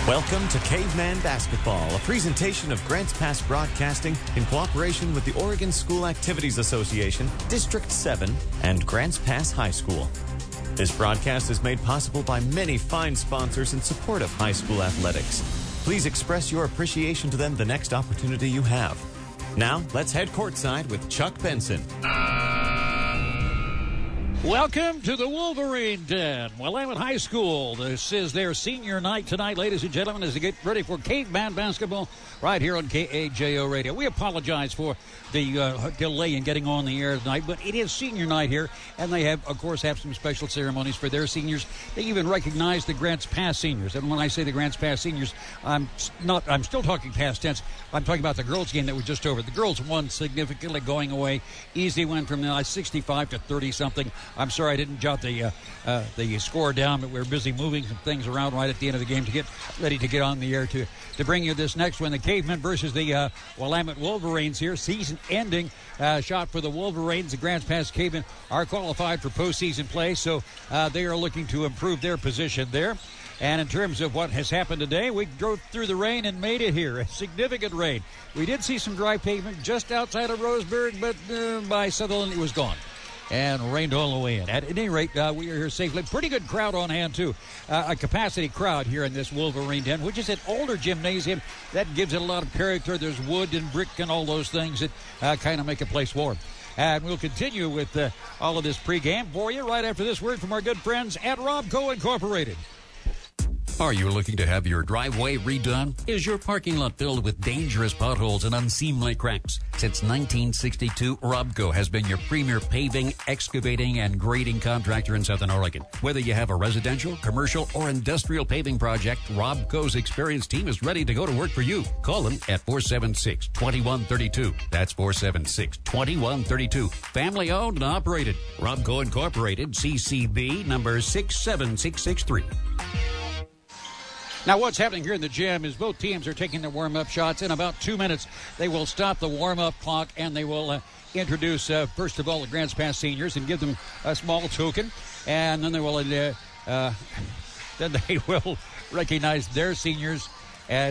Welcome to Caveman Basketball, a presentation of Grants Pass Broadcasting in cooperation with the Oregon School Activities Association, District 7, and Grants Pass High School. This broadcast is made possible by many fine sponsors in support of high school athletics. Please express your appreciation to them the next opportunity you have. Now, let's head courtside with Chuck Benson. Welcome to the Wolverine Den, Willamette High School. This is their senior night tonight, ladies and gentlemen, as they get ready for Caveman Basketball right here on KAJO Radio. We apologize for the delay in getting on the air tonight, but it is senior night here, and they have, of course, some special ceremonies for their seniors. They even recognize the Grants Pass seniors, and when I say the Grants Pass seniors, I'm still talking past tense. I'm talking about the girls' game that was just over. The girls won significantly, going away. Easy win from 65 to 30-something. I'm sorry I didn't jot the score down, but we were busy moving some things around right at the end of the game to get ready to get on the air to bring you this next one. The Cavemen versus the Willamette Wolverines here. Season-ending shot for the Wolverines. The Grants Pass Cavemen are qualified for postseason play, so they are looking to improve their position there. And in terms of what has happened today, we drove through the rain and made it here. A significant rain. We did see some dry pavement just outside of Roseburg, but by Sutherland it was gone. And rained all the way in. At any rate, we are here safely. Pretty good crowd on hand, too. A capacity crowd here in this Wolverine Den, which is an older gymnasium. That gives it a lot of character. There's wood and brick and all those things that kind of make a place warm. And we'll continue with all of this pregame for you right after this word from our good friends at Robco Incorporated. Are you looking to have your driveway redone? Is your parking lot filled with dangerous potholes and unseemly cracks? Since 1962, Robco has been your premier paving, excavating, and grading contractor in Southern Oregon. Whether you have a residential, commercial, or industrial paving project, Robco's experienced team is ready to go to work for you. Call them at 476-2132. That's 476-2132. Family owned and operated. Robco Incorporated, CCB number 67663. Now, what's happening here in the gym is both teams are taking their warm-up shots. In about 2 minutes, they will stop the warm-up clock, and they will introduce, first of all, the Grants Pass seniors and give them a small token. And then they will recognize their seniors, and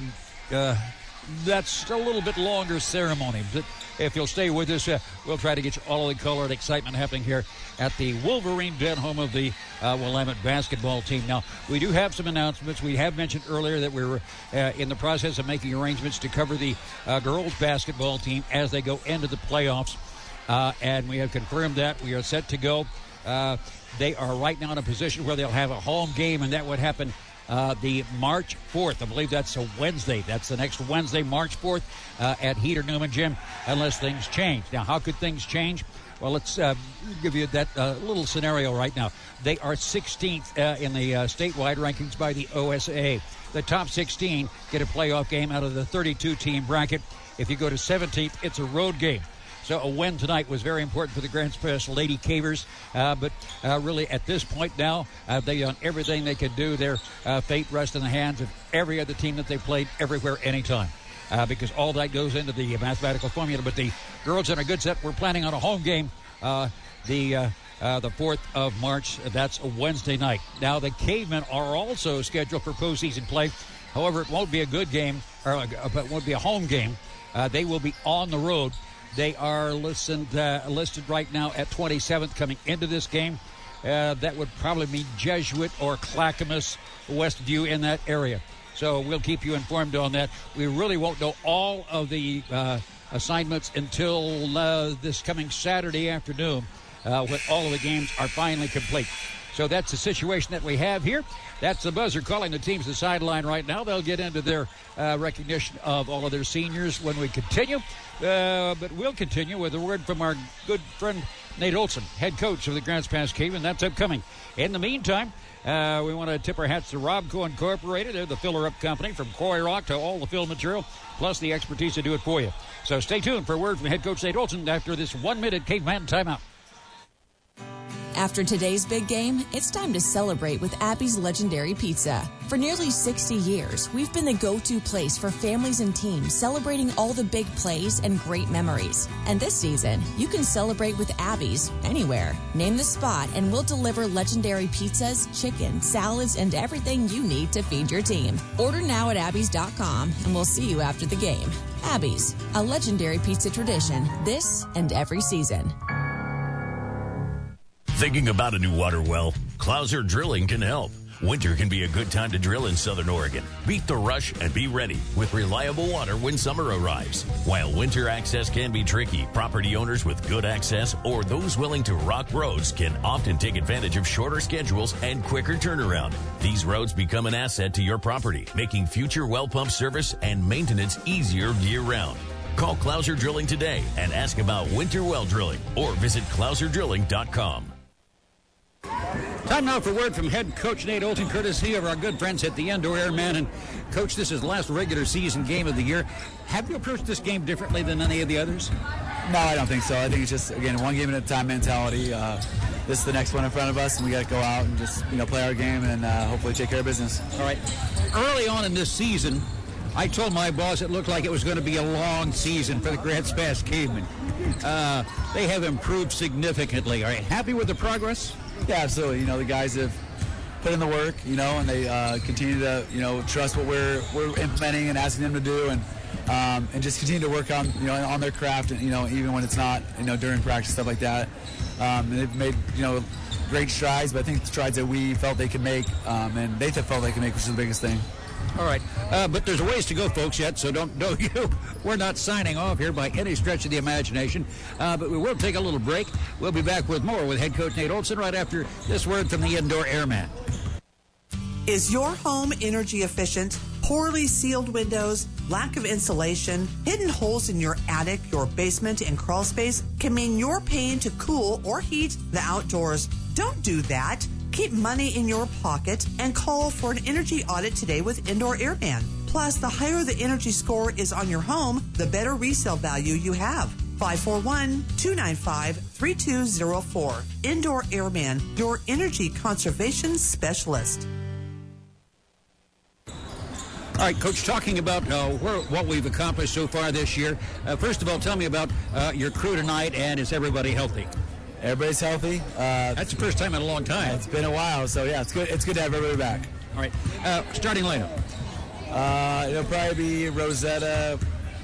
that's a little bit longer ceremony. But if you'll stay with us, we'll try to get you all of the color and excitement happening here at the Wolverine Den, home of the Willamette basketball team. Now, we do have some announcements. We have mentioned earlier that we were in the process of making arrangements to cover the girls basketball team as they go into the playoffs, and we have confirmed that. We are set to go. They are right now in a position where they'll have a home game, and that would happen the March 4th. I believe that's a Wednesday. That's the next Wednesday, March 4th, at Heater Newman Gym, unless things change. Now, how could things change? Well, let's give you that little scenario right now. They are 16th in the statewide rankings by the OSA. The top 16 get a playoff game out of the 32-team bracket. If you go to 17th, it's a road game. So a win tonight was very important for the Grants Pass Lady Cavers. But really at this point now, they've done everything they could do. Their fate rests in the hands of every other team that they played everywhere, anytime. Because all that goes into the mathematical formula. But the girls in a good set. We're planning on a home game the 4th of March. That's a Wednesday night. Now, the Cavemen are also scheduled for postseason play. However, it won't be a good game, or it won't be a home game. They will be on the road. They are listed right now at 27th coming into this game. That would probably be Jesuit or Clackamas, Westview, in that area. So we'll keep you informed on that. We really won't know all of the assignments until this coming Saturday afternoon when all of the games are finally complete. So that's the situation that we have here. That's the buzzer calling the teams to the sideline right now. They'll get into their recognition of all of their seniors when we continue. But we'll continue with a word from our good friend Nate Olson, head coach of the Grants Pass Cavemen. That's upcoming. In the meantime, we want to tip our hats to Robco Incorporated. They're the filler-up company from quarry rock to all the fill material, plus the expertise to do it for you. So stay tuned for a word from head coach Nate Olson after this 1-minute Caveman timeout. After today's big game, it's time to celebrate with Abby's Legendary Pizza. For nearly 60 years, we've been the go-to place for families and teams celebrating all the big plays and great memories. And this season, you can celebrate with Abby's anywhere. Name the spot and we'll deliver legendary pizzas, chicken, salads, and everything you need to feed your team. Order now at abbys.com and we'll see you after the game. Abby's, a legendary pizza tradition this and every season. Thinking about a new water well? Clouser Drilling can help. Winter can be a good time to drill in Southern Oregon. Beat the rush and be ready with reliable water when summer arrives. While winter access can be tricky, property owners with good access or those willing to rock roads can often take advantage of shorter schedules and quicker turnaround. These roads become an asset to your property, making future well pump service and maintenance easier year-round. Call Clouser Drilling today and ask about winter well drilling or visit clouserdrilling.com. Time now for word from head coach Nate Olson, courtesy of our good friends at the Indoor Airman. And, Coach, this is the last regular season game of the year. Have you approached this game differently than any of the others? No, I don't think so. I think it's just, again, one game at a time mentality. This is the next one in front of us, and we got to go out and just, play our game and hopefully take care of business. All right. Early on in this season, I told my boss it looked like it was going to be a long season for the Grants Pass Cavemen. They have improved significantly. Are you happy with the progress? Yeah, absolutely. The guys have put in the work, and they continue to, trust what we're implementing and asking them to do, and just continue to work on, on their craft, and, even when it's not, during practice, stuff like that. And they've made, great strides, but I think the strides that we felt they could make, and they felt they could make, which is the biggest thing. All right, but there's a ways to go, folks, yet, so don't you. We're not signing off here by any stretch of the imagination, but we will take a little break. We'll be back with more with head coach Nate Olson right after this word from the Indoor Airman. Is your home energy efficient? Poorly sealed windows, lack of insulation, hidden holes in your attic, your basement, and crawl space can mean you're paying to cool or heat the outdoors. Don't do that. Keep money in your pocket and call for an energy audit today with Indoor Airman. Plus, the higher the energy score is on your home, the better resale value you have. 541-295-3204. Indoor Airman, your energy conservation specialist. All right, Coach, talking about what we've accomplished so far this year. First of all, tell me about your crew tonight, and is everybody healthy? Everybody's healthy. That's the first time in a long time. It's been a while, so yeah, it's good. It's good to have everybody back. All right, starting lineup. It'll probably be Rosetta,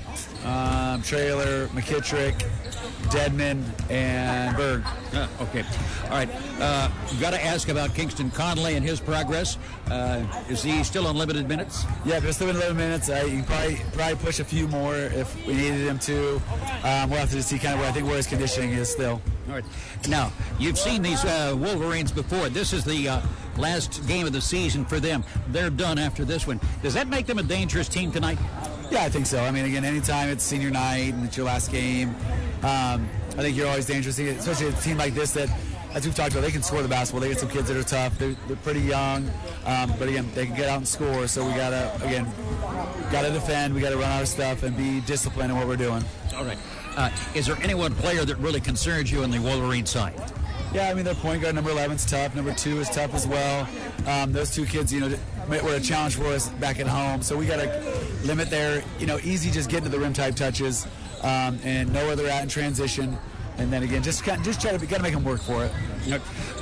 Trailer, McKittrick, Deadman, and Berg. Okay. All right. Got to ask about Kingston Conley and his progress. Is he still on limited minutes? Yeah, but still in limited minutes. You can probably push a few more if we needed him to. We'll have to see kind of where his conditioning is still. All right. Now, you've seen these Wolverines before. This is the last game of the season for them. They're done after this one. Does that make them a dangerous team tonight? Yeah, I think so. I mean, again, anytime it's senior night and it's your last game, I think you're always dangerous, especially a team like this that, as we've talked about, they can score the basketball. They get some kids that are tough. They're pretty young, but again, they can get out and score. So we gotta defend. We gotta run our stuff and be disciplined in what we're doing. All right. Is there any one player that really concerns you on the Wolverine side? Yeah, I mean, their point guard, number 11, is tough. Number 2 is tough as well. Those two kids, were a challenge for us back at home. So we got to limit their, easy just getting to the rim type touches and know where they're at in transition. And then again, just got to make them work for it.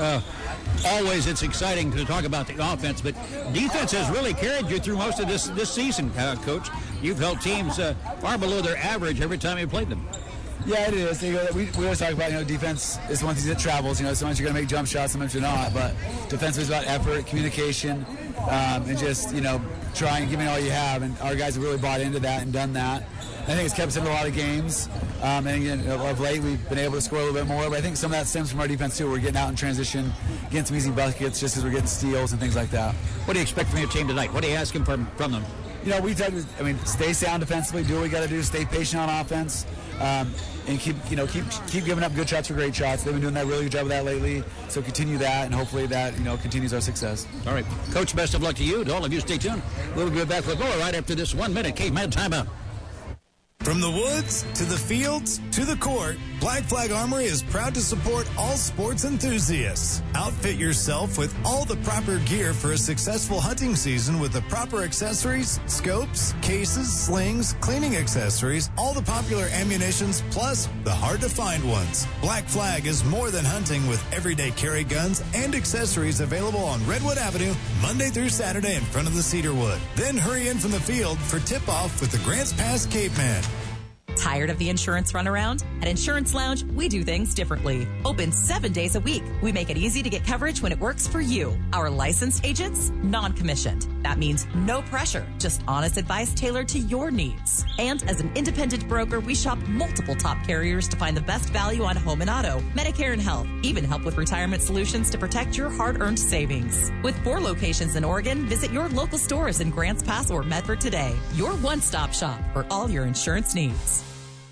Always, it's exciting to talk about the offense, but defense has really carried you through most of this season, Coach. You've held teams far below their average every time you played them. Yeah, it is. We always talk about, defense is one thing that travels. Sometimes you're going to make jump shots, sometimes you're not. But defense is about effort, communication, and just, try and give me all you have. And our guys have really bought into that and done that. I think it's kept us in a lot of games. And again, of late, we've been able to score a little bit more. But I think some of that stems from our defense, too. We're getting out in transition, getting some easy buckets just as we're getting steals and things like that. What do you expect from your team tonight? What are you asking from them? We try to, stay sound defensively, do what we got to do, stay patient on offense, and keep giving up good shots for great shots. They've been doing that really good job of that lately. So continue that, and hopefully that, continues our success. All right. Coach, best of luck to you. To all of you, stay tuned. We'll be back with more right after this 1 minute Caveman timeout. From the woods to the fields to the court, Black Flag Armory is proud to support all sports enthusiasts. Outfit yourself with all the proper gear for a successful hunting season with the proper accessories, scopes, cases, slings, cleaning accessories, all the popular ammunitions, plus the hard-to-find ones. Black Flag is more than hunting with everyday carry guns and accessories available on Redwood Avenue Monday through Saturday in front of the Cedarwood. Then hurry in from the field for tip-off with the Grants Pass Caveman. Tired of the insurance runaround? At Insurance Lounge, we do things differently. Open 7 days a week. We make it easy to get coverage when it works for you. Our licensed agents, non-commissioned. That means no pressure, just honest advice tailored to your needs. And as an independent broker, we shop multiple top carriers to find the best value on home and auto, Medicare and health, even help with retirement solutions to protect your hard-earned savings. With 4 locations in Oregon, visit your local stores in Grants Pass or Medford today. Your one-stop shop for all your insurance needs.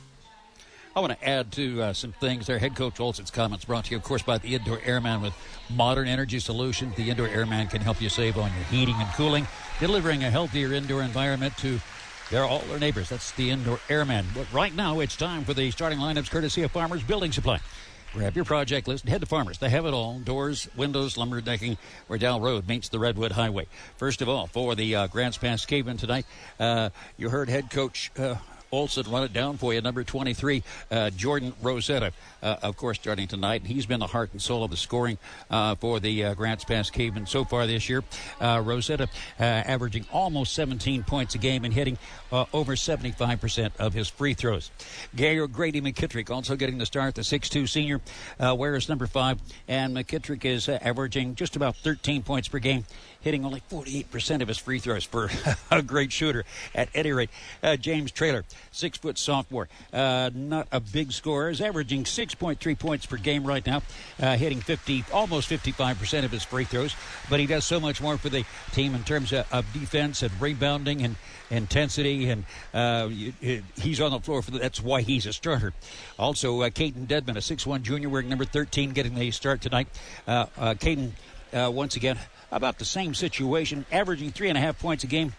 I want to add to some things there. Head Coach Olson's comments brought to you, of course, by the Indoor Airman with modern energy solutions. The Indoor Airman can help you save on your heating and cooling, delivering a healthier indoor environment to all their neighbors. That's the Indoor Airman. But right now, it's time for the starting lineups courtesy of Farmers Building Supply. Grab your project list and head to Farmers. They have it all. Doors, windows, lumber decking, where Dow Road meets the Redwood Highway. First of all, for the Grants Pass Caveman tonight, you heard Head Coach Olson run it down for you. Number 23, Jordan Rosetta, of course, starting tonight. He's been the heart and soul of the scoring for the Grants Pass Cavemen so far this year. Rosetta averaging almost 17 points a game and hitting over 75% of his free throws. Grady McKittrick also getting the start, the 6'2 senior, wears number 5. And McKittrick is averaging just about 13 points per game, hitting only 48% of his free throws for a great shooter. At any rate, James Traylor, 6-foot sophomore, not a big scorer, is averaging 6.3 points per game right now, hitting almost 55% of his free throws. But he does so much more for the team in terms of defense and rebounding and intensity, and he's on the floor that's why he's a starter. Also, Caden Dedman, a 6'1 junior, wearing number 13, getting the start tonight. Caden, once again, about the same situation, averaging 3.5 points a game.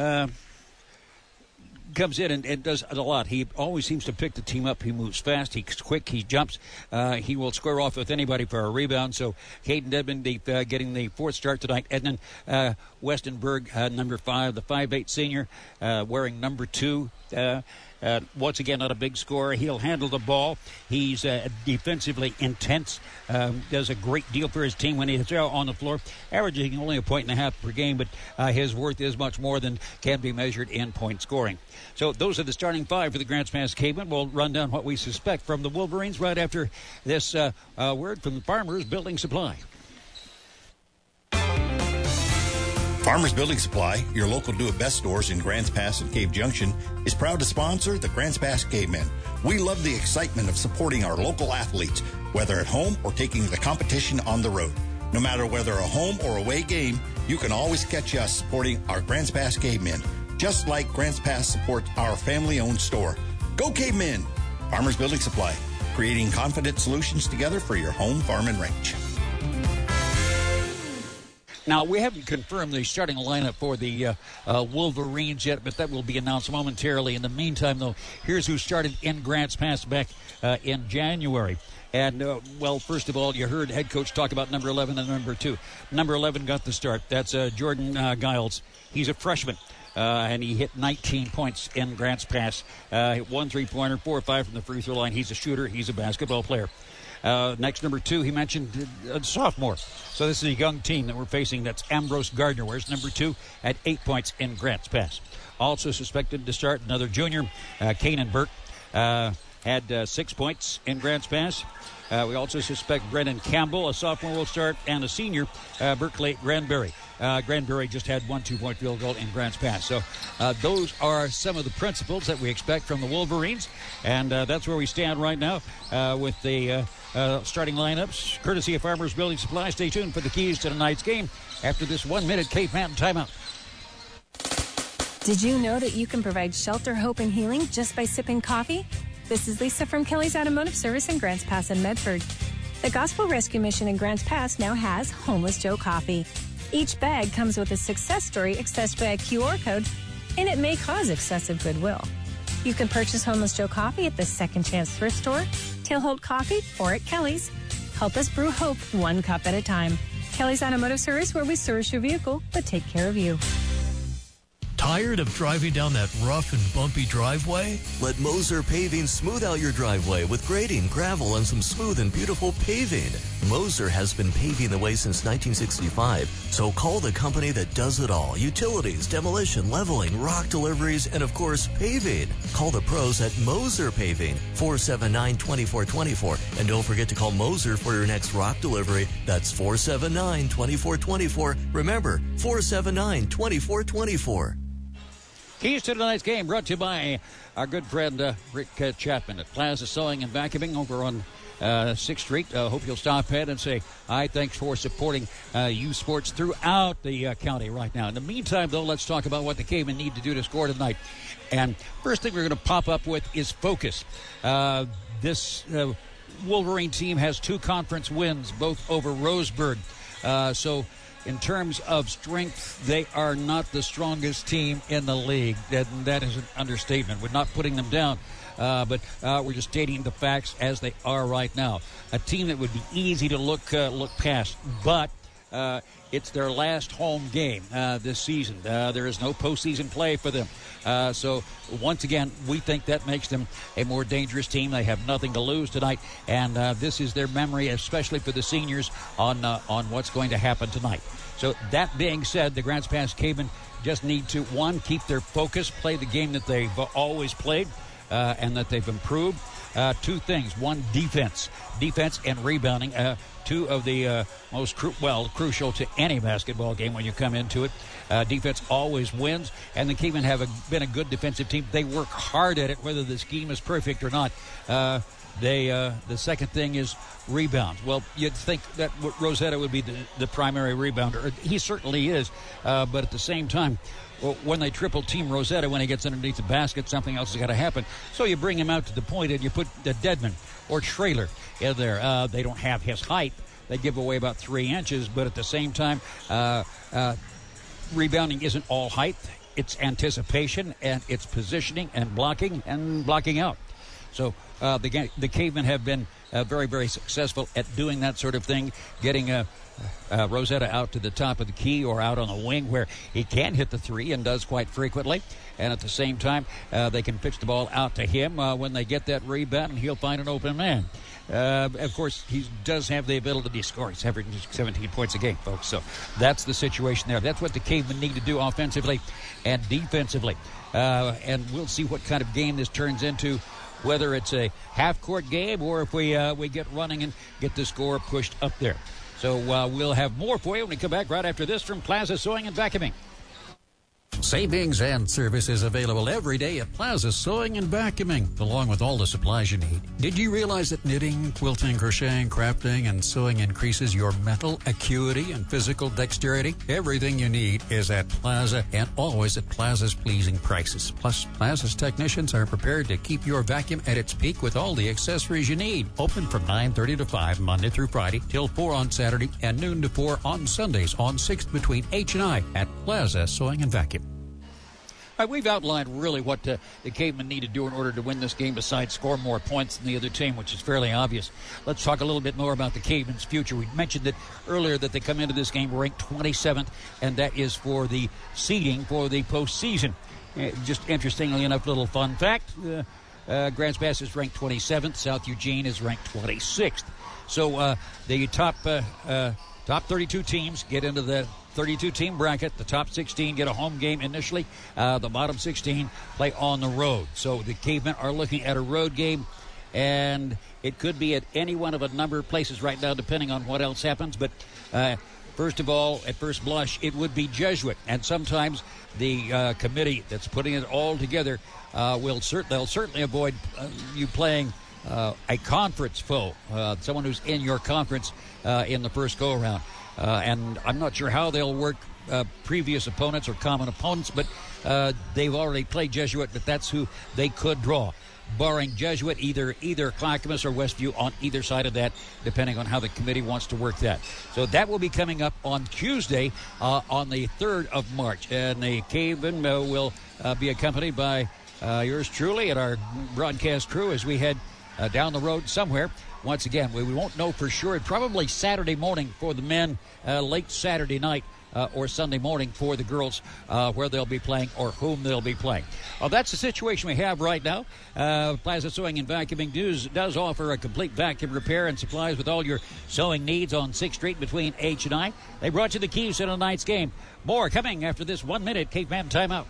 Comes in and does a lot. He always seems to pick the team up. He moves fast. He's quick. He jumps. He will square off with anybody for a rebound. So Caden Dedman getting the 4th start tonight. And then Westenberg, number 5, the 5'8 senior, wearing number 2. Once again, not a big scorer. He'll handle the ball. He's defensively intense. Does a great deal for his team when he's on the floor. Averaging only 1.5 points per game, but his worth is much more than can be measured in point scoring. So those are the starting 5 for the Grants Pass Cavemen. We'll run down what we suspect from the Wolverines right after this word from the Farmers Building Supply. Farmers Building Supply, your local do-it-best stores in Grants Pass and Cave Junction, is proud to sponsor the Grants Pass Cavemen. We love the excitement of supporting our local athletes, whether at home or taking the competition on the road. No matter whether a home or away game, you can always catch us supporting our Grants Pass Cavemen, just like Grants Pass supports our family-owned store. Go Cavemen! Farmers Building Supply, creating confident solutions together for your home, farm, and ranch. Now, we haven't confirmed the starting lineup for the Wolverines yet, but that will be announced momentarily. In the meantime, though, here's who started in Grants Pass back in January. And, first of all, you heard head coach talk about number 11 and number 2. Number 11 got the start. That's Jordan Giles. He's a freshman. And he hit 19 points in Grants Pass. Hit 1 3-pointer, 4 or 5 from the free throw line. He's a shooter. He's a basketball player. Next, number 2, he mentioned a sophomore. So this is a young team that we're facing. That's Ambrose Gardner, wears number 2 at 8 points in Grants Pass. Also suspected to start, another junior, Kanan Burke, had 6 points in Grants Pass. We also suspect Brennan Campbell, a sophomore, will start, and a senior, Berkeley Granberry. Granberry just had 1 2-point field goal in Grants Pass. So those are some of the principles that we expect from the Wolverines, and that's where we stand right now with the starting lineups, courtesy of Farmers Building Supply. Stay tuned for the keys to tonight's game after this 1-minute Cape Mountain timeout. Did you know that you can provide shelter, hope, and healing just by sipping coffee? This is Lisa from Kelly's Automotive Service in Grants Pass and Medford. The Gospel Rescue Mission in Grants Pass now has Homeless Joe Coffee. Each bag comes with a success story accessed by a QR code, and it may cause excessive goodwill. You can purchase Homeless Joe coffee at the Second Chance Thrift Store, Tailholt Coffee, or at Kelly's. Help us brew hope one cup at a time. Kelly's Automotive Service, where we service your vehicle, but take care of you. Tired of driving down that rough and bumpy driveway? Let Moser Paving smooth out your driveway with grading, gravel, and some smooth and beautiful paving. Moser has been paving the way since 1965, so call the company that does it all. Utilities, demolition, leveling, rock deliveries, and of course, paving. Call the pros at Moser Paving, 479-2424. And don't forget to call Moser for your next rock delivery. That's 479-2424. Remember, 479-2424. Keys to tonight's game brought to you by our good friend Rick Chapman at Plaza Sewing and Vacuuming over on 6th Street. Hope you'll stop in and say hi. Thanks for supporting youth sports throughout the county right now. In the meantime, though, let's talk about what the Cavemen need to do to score tonight. And first thing we're going to pop up with is focus. This Wolverine team has 2 conference wins, both over Roseburg. So in terms of strength, they are not the strongest team in the league. That is an understatement. We're not putting them down, but we're just stating the facts as they are right now. A team that would be easy to look past, but it's their last home game this season. There is no postseason play for them. So once again, we think that makes them a more dangerous team. They have nothing to lose tonight, and this is their memory, especially for the seniors, on what's going to happen tonight. So that being said, the Grants Pass Cavemen just need to, 1, keep their focus, play the game that they've always played, and that they've improved. 2 things. 1, defense and rebounding. 2 of the most crucial to any basketball game when you come into it. Defense always wins, and the Cavemen have been a good defensive team. They work hard at it, whether the scheme is perfect or not. The second thing is rebounds. Well, you'd think that Rosetta would be the primary rebounder. He certainly is, but at the same time, when they triple team Rosetta, when he gets underneath the basket, something else has got to happen. So you bring him out to the point and you put Dedman or Traylor in there. They don't have his height. They give away about 3 inches, but at the same time, rebounding isn't all height. It's anticipation, and it's positioning and blocking out. So the Cavemen have been very, very successful at doing that sort of thing, getting Rosetta out to the top of the key or out on the wing where he can hit the 3 and does quite frequently. And at the same time, they can pitch the ball out to him when they get that rebound, and he'll find an open man. Of course, he does have the ability to score. He's averaging 17 points a game, folks. So that's the situation there. That's what the Cavemen need to do offensively and defensively. And we'll see what kind of game this turns into, whether it's a half-court game or if we get running and get the score pushed up there. So we'll have more for you when we come back right after this from Plaza Sewing and Vacuuming. Savings and services available every day at Plaza Sewing and Vacuuming, along with all the supplies you need. Did you realize that knitting, quilting, crocheting, crafting, and sewing increases your mental acuity and physical dexterity? Everything you need is at Plaza, and always at Plaza's pleasing prices. Plus, Plaza's technicians are prepared to keep your vacuum at its peak with all the accessories you need. Open from 9:30 to 5 Monday through Friday, till 4 on Saturday, and noon to 4 on Sundays on 6th between H and I at Plaza Sewing and Vacuum. We've outlined really what the Cavemen need to do in order to win this game besides score more points than the other team, which is fairly obvious. Let's talk a little bit more about the Cavemen's future. We mentioned that earlier that they come into this game ranked 27th, and that is for the seeding for the postseason. Just interestingly enough, little fun fact, Grants Pass is ranked 27th. South Eugene is ranked 26th. So the top 32 teams get into the 32-team bracket. The top 16 get a home game initially. The bottom 16 play on the road. So the Cavemen are looking at a road game, and it could be at any one of a number of places right now, depending on what else happens. But first of all, at first blush, it would be Jesuit. And sometimes the committee that's putting it all together they'll certainly avoid you playing a conference foe, someone who's in your conference in the first go-around. And I'm not sure how they'll work previous opponents or common opponents, but they've already played Jesuit, but that's who they could draw. Barring Jesuit, either Clackamas or Westview on either side of that, depending on how the committee wants to work that. So that will be coming up on Tuesday on the 3rd of March. And the Cavemen will be accompanied by yours truly and our broadcast crew as we head down the road somewhere. Once again, we won't know for sure. Probably Saturday morning for the men, late Saturday night or Sunday morning for the girls, where they'll be playing or whom they'll be playing. That's the situation we have right now. Plaza Sewing and Vacuuming does offer a complete vacuum repair and supplies with all your sewing needs on 6th Street between H and I. They brought you the keys to tonight's game. More coming after this 1 minute Caveman timeout.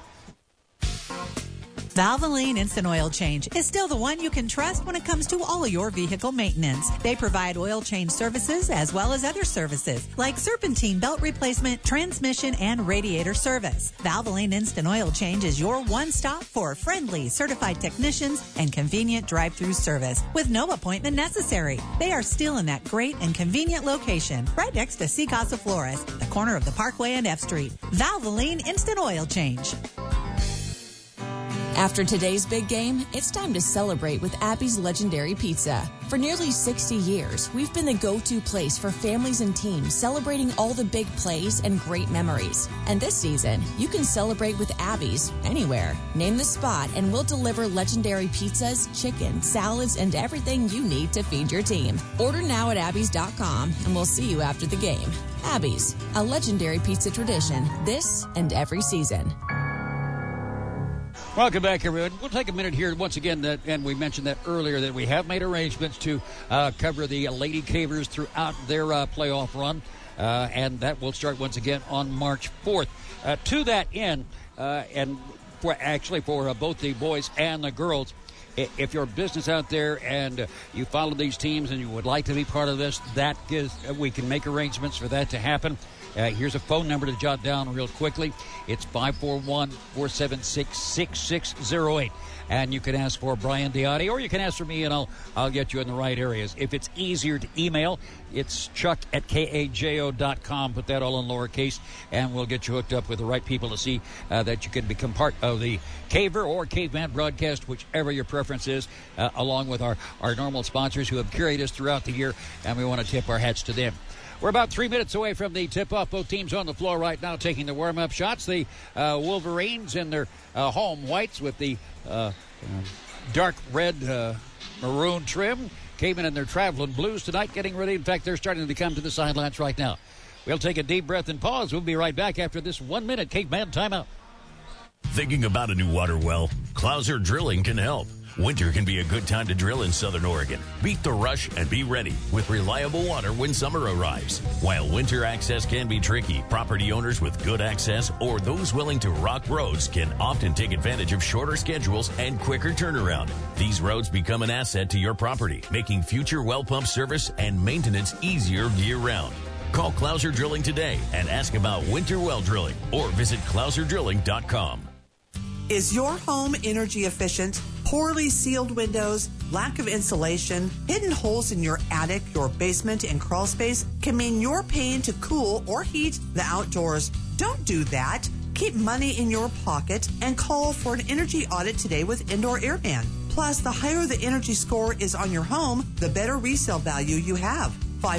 Valvoline Instant Oil Change is still the one you can trust when it comes to all your vehicle maintenance. They provide oil change services as well as other services like serpentine belt replacement, transmission, and radiator service. Valvoline Instant Oil Change is your one stop for friendly, certified technicians and convenient drive-through service with no appointment necessary. They are still in that great and convenient location right next to Sea Casa Flores, the corner of the Parkway and F Street. Valvoline Instant Oil Change. After today's big game, it's time to celebrate with Abby's Legendary Pizza. For nearly 60 years, we've been the go-to place for families and teams celebrating all the big plays and great memories. And this season, you can celebrate with Abby's anywhere. Name the spot and we'll deliver legendary pizzas, chicken, salads, and everything you need to feed your team. Order now at abbys.com and we'll see you after the game. Abby's, a legendary pizza tradition this and every season. Welcome back, everyone. We'll take a minute here once again, and we mentioned that earlier, that we have made arrangements to cover the Lady Cavers throughout their playoff run, and that will start once again on March 4th. To that end, and for both the boys and the girls, if you're a business out there and you follow these teams and you would like to be part of this, we can make arrangements for that to happen. Here's a phone number to jot down real quickly. It's 541-476-6608. And you can ask for Brian Diotti, or you can ask for me, and I'll get you in the right areas. If it's easier to email, it's chuck@kajo.com. Put that all in lowercase, and we'll get you hooked up with the right people to see that you can become part of the Caver or Caveman broadcast, whichever your preference is, along with our normal sponsors who have carried us throughout the year, and we want to tip our hats to them. We're about 3 minutes away from the tip-off. Both teams on the floor right now taking the warm-up shots. The Wolverines in their home whites with the dark red maroon trim. Cavemen in their traveling blues tonight, getting ready. In fact, they're starting to come to the sidelines right now. We'll take a deep breath and pause. We'll be right back after this 1 minute Caveman timeout. Thinking about a new water well? Clouser Drilling can help. Winter can be a good time to drill in Southern Oregon. Beat the rush and be ready with reliable water when summer arrives. While winter access can be tricky, property owners with good access or those willing to rock roads can often take advantage of shorter schedules and quicker turnaround. These roads become an asset to your property, making future well pump service and maintenance easier year-round. Call Clouser Drilling today and ask about winter well drilling or visit clouserdrilling.com. Is your home energy efficient? Poorly sealed windows, lack of insulation, hidden holes in your attic, your basement, and crawl space can mean you're paying to cool or heat the outdoors. Don't do that. Keep money in your pocket and call for an energy audit today with Indoor Airman. Plus, the higher the energy score is on your home, the better resale value you have.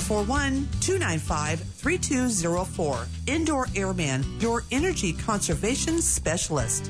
541-295-3204. Indoor Airman, your energy conservation specialist.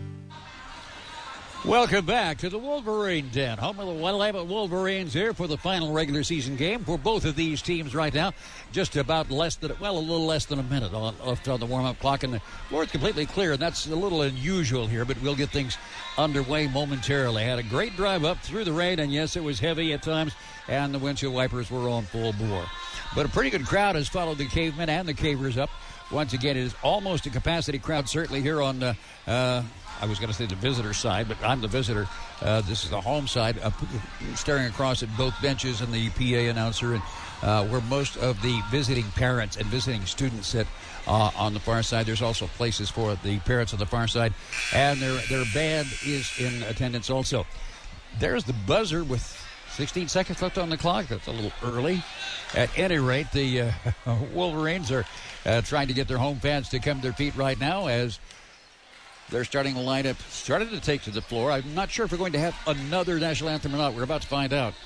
Welcome back to the Wolverine Den. Home of the Willamette Wolverines here for the final regular season game for both of these teams right now. Just about a little less than a minute left on the warm-up clock, and the floor is completely clear, and that's a little unusual here, but we'll get things underway momentarily. Had a great drive up through the rain, and yes, it was heavy at times, and the windshield wipers were on full bore. But a pretty good crowd has followed the Cavemen and the Cavers up. Once again, it is almost a capacity crowd, certainly here on I was going to say the visitor side, but I'm the visitor. This is the home side, staring across at both benches and the PA announcer, and where most of the visiting parents and visiting students sit on the far side. There's also places for the parents on the far side, and their band is in attendance also. There's the buzzer with 16 seconds left on the clock. That's a little early. At any rate, the Wolverines are trying to get their home fans to come to their feet right now as they're starting the lineup, started to take to the floor. I'm not sure if we're going to have another national anthem or not. We're about to find out.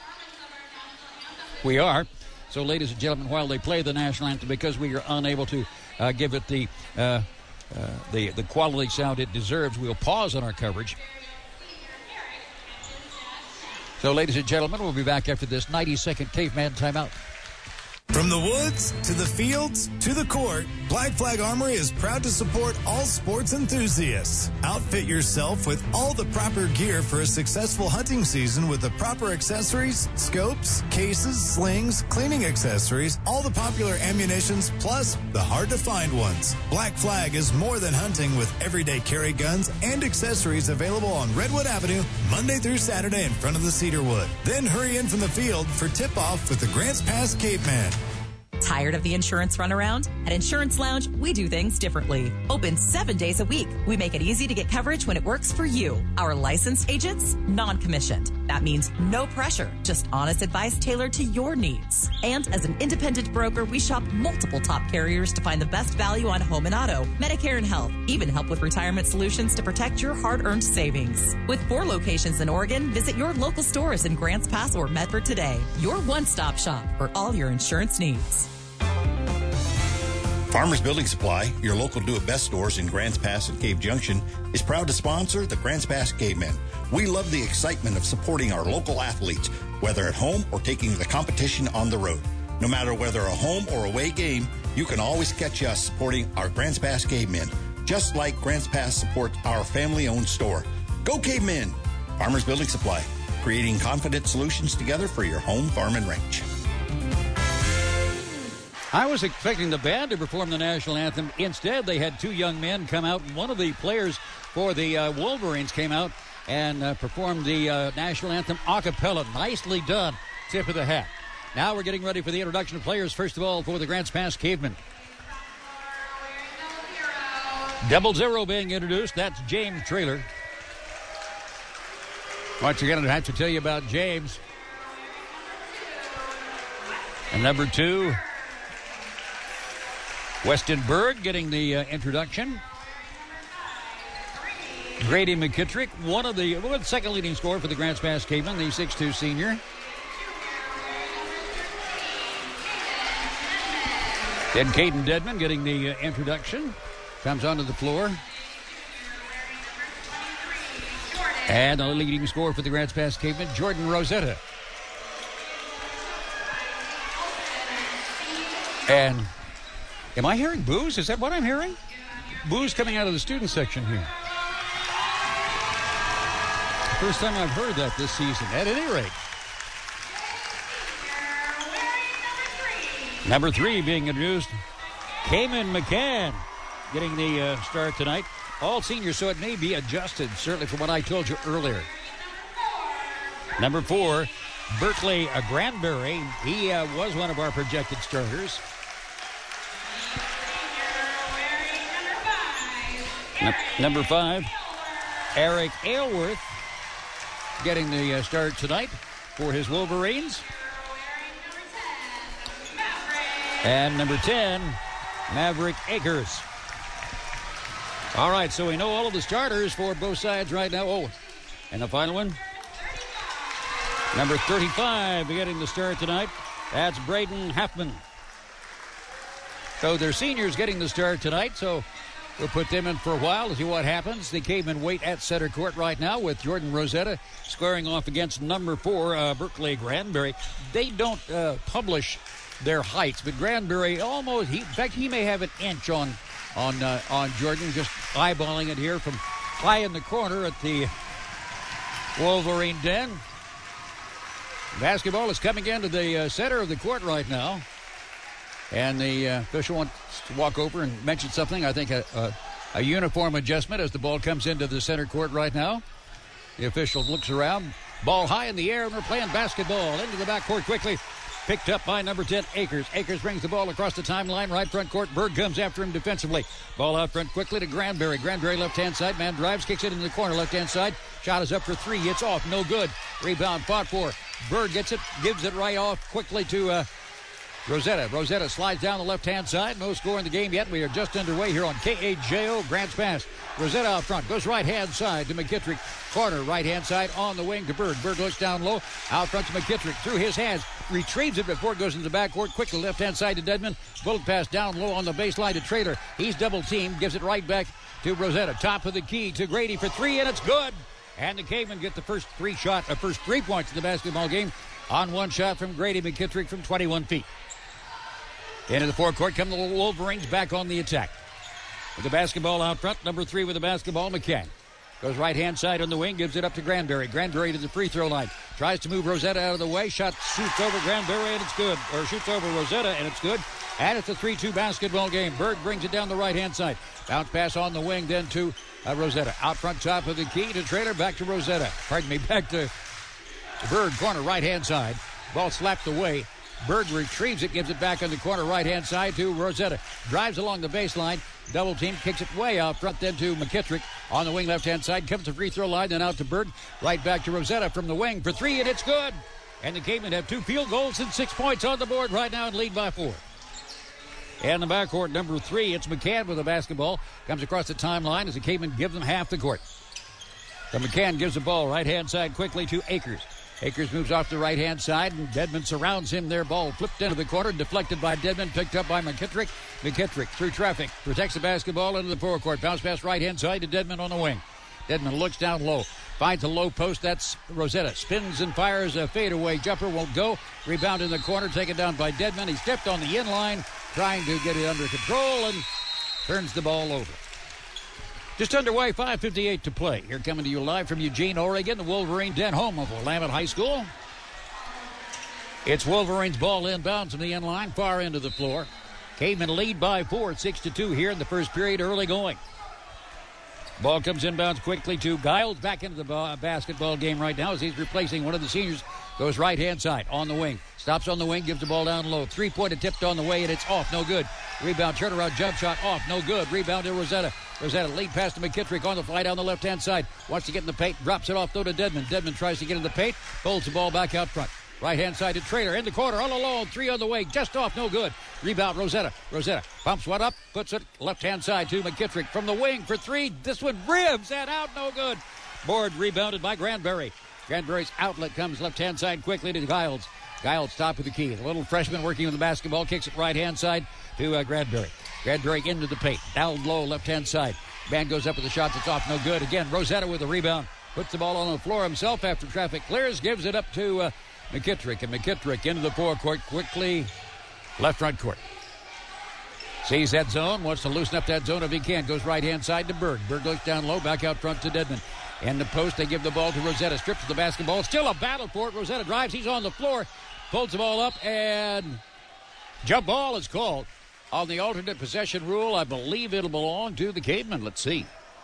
We are. So, ladies and gentlemen, while they play the national anthem, because we are unable to give it the the quality sound it deserves. We'll pause on our coverage. So, ladies and gentlemen, we'll be back after this 90-second caveman timeout. From the woods to the fields to the court, Black Flag Armory is proud to support all sports enthusiasts. Outfit yourself with all the proper gear for a successful hunting season with the proper accessories, scopes, cases, slings, cleaning accessories, all the popular ammunitions, plus the hard-to-find ones. Black Flag is more than hunting with everyday carry guns and accessories available on Redwood Avenue Monday through Saturday in front of the Cedarwood. Then hurry in from the field for tip-off with the Grants Pass Caveman. Tired of the insurance runaround? At Insurance Lounge, we do things differently. Open 7 days a week. We make it easy to get coverage when it works for you. Our licensed agents, non-commissioned. That means no pressure, just honest advice tailored to your needs. And as an independent broker, we shop multiple top carriers to find the best value on home and auto, Medicare and health, even help with retirement solutions to protect your hard-earned savings. With 4 locations in Oregon, visit your local stores in Grants Pass or Medford today. Your one-stop shop for all your insurance needs. Farmers Building Supply, your local do-it-best stores in Grants Pass and Cave Junction, is proud to sponsor the Grants Pass Cavemen. We love the excitement of supporting our local athletes, whether at home or taking the competition on the road. No matter whether a home or away game, you can always catch us supporting our Grants Pass Cavemen, just like Grants Pass supports our family-owned store. Go Cavemen! Farmers Building Supply, creating confident solutions together for your home, farm, and ranch. I was expecting the band to perform the national anthem. Instead, they had 2 young men come out. One of the players for the Wolverines came out and performed the national anthem a cappella. Nicely done. Tip of the hat. Now we're getting ready for the introduction of players. First of all, for the Grants Pass Cavemen. 00 being introduced. That's James Traylor. Once again, I have to tell you about James. And number 2... Weston Berg getting the introduction. Grady McKittrick, one of the second leading scorer for the Grants Pass Cavemen, the 6'2 senior. Then Caden Dedman getting the introduction. Comes onto the floor. And the leading scorer for the Grants Pass Cavemen, Jordan Rosetta. And am I hearing boos? Is that what I'm hearing? Boos coming out of the student section here. First time I've heard that this season, at any rate. Number 3 being introduced, Cayman McCann getting the start tonight. All seniors, so it may be adjusted, certainly from what I told you earlier. Number 4, Berkeley Granberry. He was one of our projected starters. Number 5, Eric Aylworth getting the start tonight for his Wolverines. And number 10, Maverick Akers. All right, so we know all of the starters for both sides right now. Oh, and the final one, number 35 getting the start tonight. That's Braden Halfman. So they're seniors getting the start tonight, so we'll put them in for a while to see what happens. The Cavemen wait at center court right now with Jordan Rosetta squaring off against number 4, Berkeley Granberry. They don't publish their heights, but Granberry almost, in fact, he may have an inch on Jordan, just eyeballing it here from high in the corner at the Wolverine den. Basketball is coming into the center of the court right now. And the official wants to walk over and mention something. I think a uniform adjustment as the ball comes into the center court right now. The official looks around. Ball high in the air, and we're playing basketball. Into the backcourt quickly. Picked up by number 10, Akers. Akers brings the ball across the timeline, right front court. Berg comes after him defensively. Ball out front quickly to Granberry. Granberry left-hand side. Man drives, kicks it into the corner, left-hand side. Shot is up for 3. It's off. No good. Rebound fought for. Berg gets it, gives it right off quickly to Rosetta. Rosetta slides down the left-hand side. No score in the game yet. We are just underway here on KHJO Grants Pass. Rosetta out front. Goes right-hand side to McKittrick. Corner right-hand side on the wing to Bird. Bird looks down low. Out front to McKittrick. Through his hands. Retrieves it before it goes into the backcourt. Quickly left-hand side to Dedmon. Bullet pass down low on the baseline to Traylor. He's double-teamed. Gives it right back to Rosetta. Top of the key to Grady for three, and it's good. And the Cavemen get the first 3 points in the basketball game on one shot from Grady McKittrick from 21 feet. Into the forecourt come the Wolverines back on the attack. With the basketball out front, number 3 with the basketball, McCann. Goes right-hand side on the wing, gives it up to Granberry. Granberry to the free throw line. Tries to move Rosetta out of the way. Shot shoots over Granberry, and it's good. Or shoots over Rosetta, and it's good. And it's a 3-2 basketball game. Bird brings it down the right-hand side. Bounce pass on the wing, then to Rosetta. Out front, top of the key to Traylor. Back to Rosetta. Back to Bird. Corner, right-hand side. Ball slapped away. Bird retrieves it, gives it back on the corner right-hand side to Rosetta. Drives along the baseline. Double team, kicks it way out front, then to McKittrick. On the wing left-hand side, comes to free throw line, then out to Bird. Right back to Rosetta from the wing for 3, and it's good. And the Cavemen have 2 field goals and 6 points on the board right now and lead by 4. And the backcourt, number 3, it's McCann with the basketball. Comes across the timeline as the Cavemen give them half the court. So McCann gives the ball right-hand side quickly to Akers. Akers moves off the right-hand side, and Dedmon surrounds him there. Ball flipped into the corner, deflected by Dedmon, picked up by McKittrick. McKittrick through traffic, protects the basketball into the forecourt. Bounce pass right-hand side to Dedmon on the wing. Dedmon looks down low, finds a low post. That's Rosetta. Spins and fires a fadeaway jumper. Won't go. Rebound in the corner, taken down by Dedmon. He stepped on the inline, trying to get it under control, and turns the ball over. Just underway, 5:58 to play. Here coming to you live from Eugene, Oregon, the Wolverine Den, home of Willamette High School. It's Wolverines ball inbounds from the end line, far into the floor. Cavemen lead by 4, 6-2 here in the first period, early going. Ball comes inbounds quickly to Giles, back into the basketball game right now as he's replacing one of the seniors. Goes right-hand side on the wing. Stops on the wing, gives the ball down low. Three-pointer tipped on the way, and it's off, no good. Rebound, turnaround, jump shot, off, no good. Rebound to Rosetta. Rosetta lead pass to McKittrick on the fly down the left-hand side. Wants to get in the paint, drops it off though to Dedmon. Dedmon tries to get in the paint, holds the ball back out front. Right-hand side to Traylor in the corner, all alone, 3 on the way, just off, no good. Rebound, Rosetta. Rosetta pumps one up, puts it left-hand side to McKittrick from the wing for 3. This one ribs that out, no good. Board rebounded by Granberry. Granberry's outlet comes left-hand side quickly to Giles. Giles top of the key. The little freshman working with the basketball kicks it right-hand side to Granberry. Granberry into the paint, down low left-hand side. Man goes up with a shot that's off, no good. Again, Rosetta with the rebound. Puts the ball on the floor himself after traffic clears. Gives it up to McKittrick. And McKittrick into the forecourt quickly. Left front court. Sees that zone. Wants to loosen up that zone if he can. Goes right-hand side to Bird. Bird looks down low. Back out front to Dedmon. In the post, they give the ball to Rosetta. Strips the basketball. Still a battle for it. Rosetta drives. He's on the floor. Pulls the ball up, and jump ball is called. On the alternate possession rule, I believe it'll belong to the Cavemen. Let's see.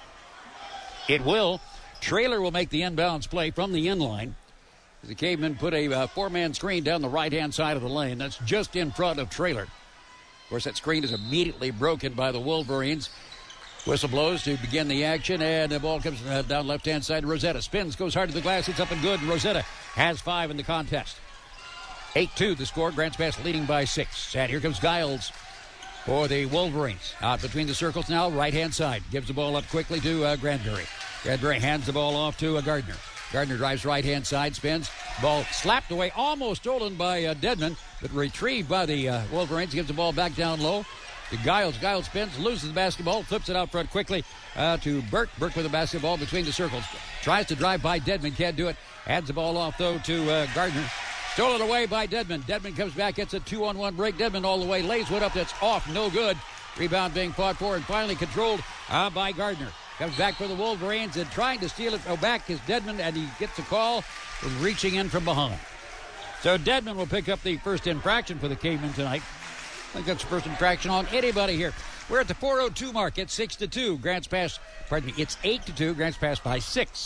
It will. Traylor will make the inbounds play from the end line. The Cavemen put a four-man screen down the right-hand side of the lane. That's just in front of Traylor. Of course, that screen is immediately broken by the Wolverines. Whistle blows to begin the action, and the ball comes down left-hand side to Rosetta. Spins, goes hard to the glass, it's up and good, and Rosetta has 5 in the contest. 8-2 the score. Grants Pass leading by 6. And here comes Giles for the Wolverines. Out between the circles now, right-hand side. Gives the ball up quickly to Granberry. Granberry hands the ball off to Gardner. Gardner drives right-hand side, spins. Ball slapped away, almost stolen by Dedmon, but retrieved by the Wolverines. Gives the ball back down low to Giles. Giles spins, loses the basketball, flips it out front quickly to Burke. Burke with the basketball between the circles. Tries to drive by Dedmon, can't do it. Hands the ball off, though, to Gardner. Stolen away by Dedmon. Dedmon comes back, gets a 2-on-1 break. Dedmon all the way, lays one up that's off, no good. Rebound being fought for and finally controlled by Gardner. Comes back for the Wolverines and trying to steal it back is Dedmon, and he gets a call for reaching in from behind. So Dedmon will pick up the first infraction for the Cavemen tonight. I think that's the first infraction on anybody here. We're at the 4:02 mark. It's 6-2. Grants Pass, it's 8-2. Grants Pass by 6.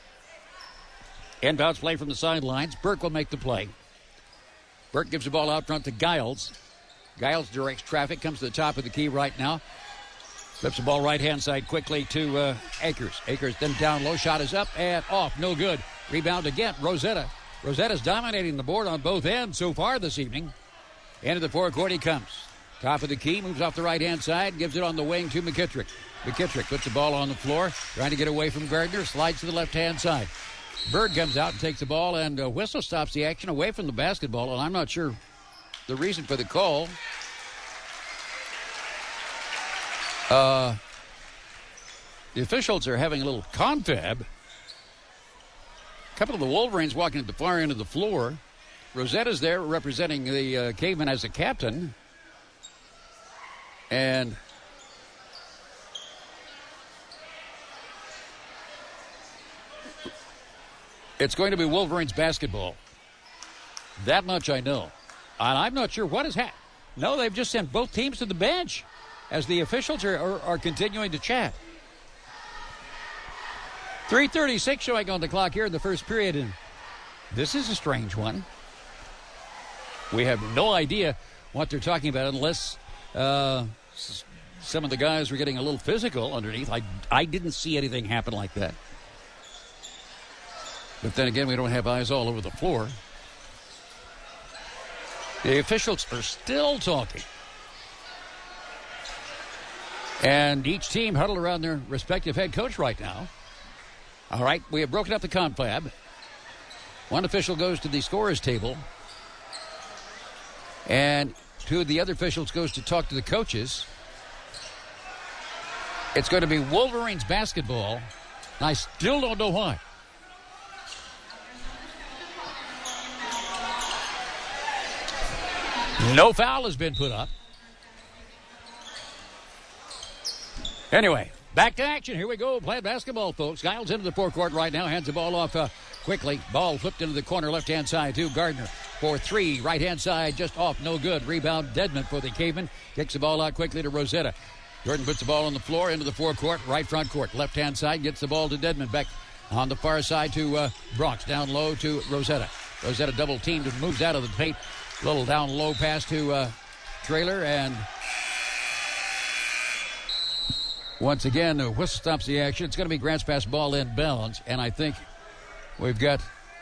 Inbounds play from the sidelines. Burke will make the play. Burke gives the ball out front to Giles. Giles directs traffic, comes to the top of the key right now. Flips the ball right-hand side quickly to Akers. Akers then down low. Shot is up and off. No good. Rebound again. Rosetta. Rosetta's dominating the board on both ends so far this evening. Into the forecourt he comes. Top of the key, moves off the right-hand side, gives it on the wing to McKittrick. McKittrick puts the ball on the floor, trying to get away from Gardner, slides to the left-hand side. Bird comes out and takes the ball, and whistle stops the action away from the basketball, and I'm not sure the reason for the call. The officials are having a little confab. A couple of the Wolverines walking at the far end of the floor. Rosetta's there representing the Cavemen as a captain. And it's going to be Wolverines basketball. That much I know. And I'm not sure what has happened. No, they've just sent both teams to the bench as the officials are continuing to chat. 3:36 showing on the clock here in the first period, and this is a strange one. We have no idea what they're talking about unless some of the guys were getting a little physical underneath. I didn't see anything happen like that. But then again, we don't have eyes all over the floor. The officials are still talking. And each team huddled around their respective head coach right now. All right, we have broken up the confab. One official goes to the scorer's table. And two of the other officials goes to talk to the coaches. It's going to be Wolverines basketball. And I still don't know why. No foul has been put up. Anyway, back to action. Here we go. Playing basketball, folks. Giles into the forecourt right now. Hands the ball off quickly. Ball flipped into the corner left-hand side to Gardner for three. Right-hand side just off. No good. Rebound Dedman for the Cavemen. Kicks the ball out quickly to Rosetta. Jordan puts the ball on the floor into the forecourt. Right front court. Left-hand side gets the ball to Dedman. Back on the far side to Bronx. Down low to Rosetta. Rosetta double teamed and moves out of the paint. Little down low pass to Traylor, and once again, the whistle stops the action. It's going to be Grants Pass ball inbounds, and I think we've got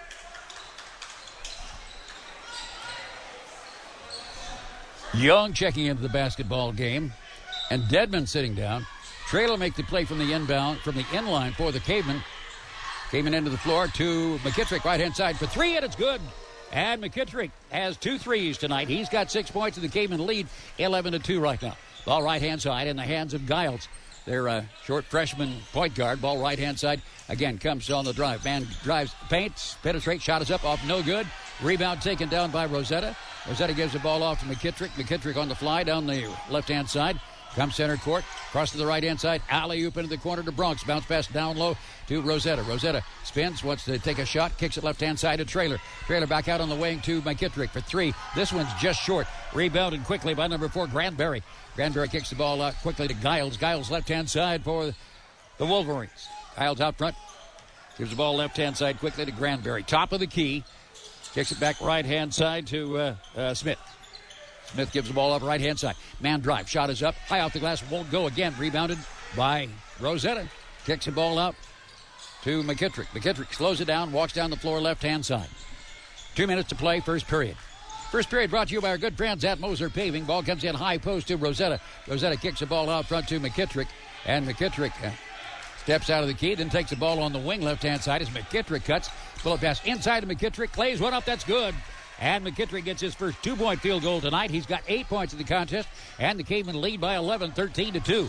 Young checking into the basketball game, and Dedman sitting down. Traylor make the play from the inbound, from the inline for the Cavemen. Cavemen into the floor to McKittrick, right-hand side for three, and it's good. And McKittrick has 2 threes tonight. He's got 6 points, and the Cavemen lead 11-2 right now. Ball right-hand side in the hands of Giles. Their short freshman point guard. Ball right-hand side. Again, comes on the drive. Man drives, paints, penetrates, shot is up, off, no good. Rebound taken down by Rosetta. Rosetta gives the ball off to McKittrick. McKittrick on the fly down the left-hand side. Comes center court, cross to the right-hand side, alley-oop into the corner to Bronx. Bounce pass down low to Rosetta. Rosetta spins, wants to take a shot, kicks it left-hand side to Traylor. Traylor back out on the wing to McKittrick for three. This one's just short. Rebounded quickly by number 4, Granberry. Granberry kicks the ball out quickly to Giles. Giles left-hand side for the Wolverines. Giles out front, gives the ball left-hand side quickly to Granberry. Top of the key, kicks it back right-hand side to Smith. Smith gives the ball up right-hand side. Man drive. Shot is up. High off the glass. Won't go again. Rebounded by Rosetta. Kicks the ball out to McKittrick. McKittrick slows it down. Walks down the floor left-hand side. 2 minutes to play. First period. First period brought to you by our good friends at Moser Paving. Ball comes in high post to Rosetta. Rosetta kicks the ball out front to McKittrick. And McKittrick steps out of the key. Then takes the ball on the wing left-hand side as McKittrick cuts. Bullet pass inside to McKittrick. Clays one up. That's good. And McKittrick gets his first 2-point field goal tonight. He's got 8 points in the contest. And the Cavemen lead by 11, 13-2.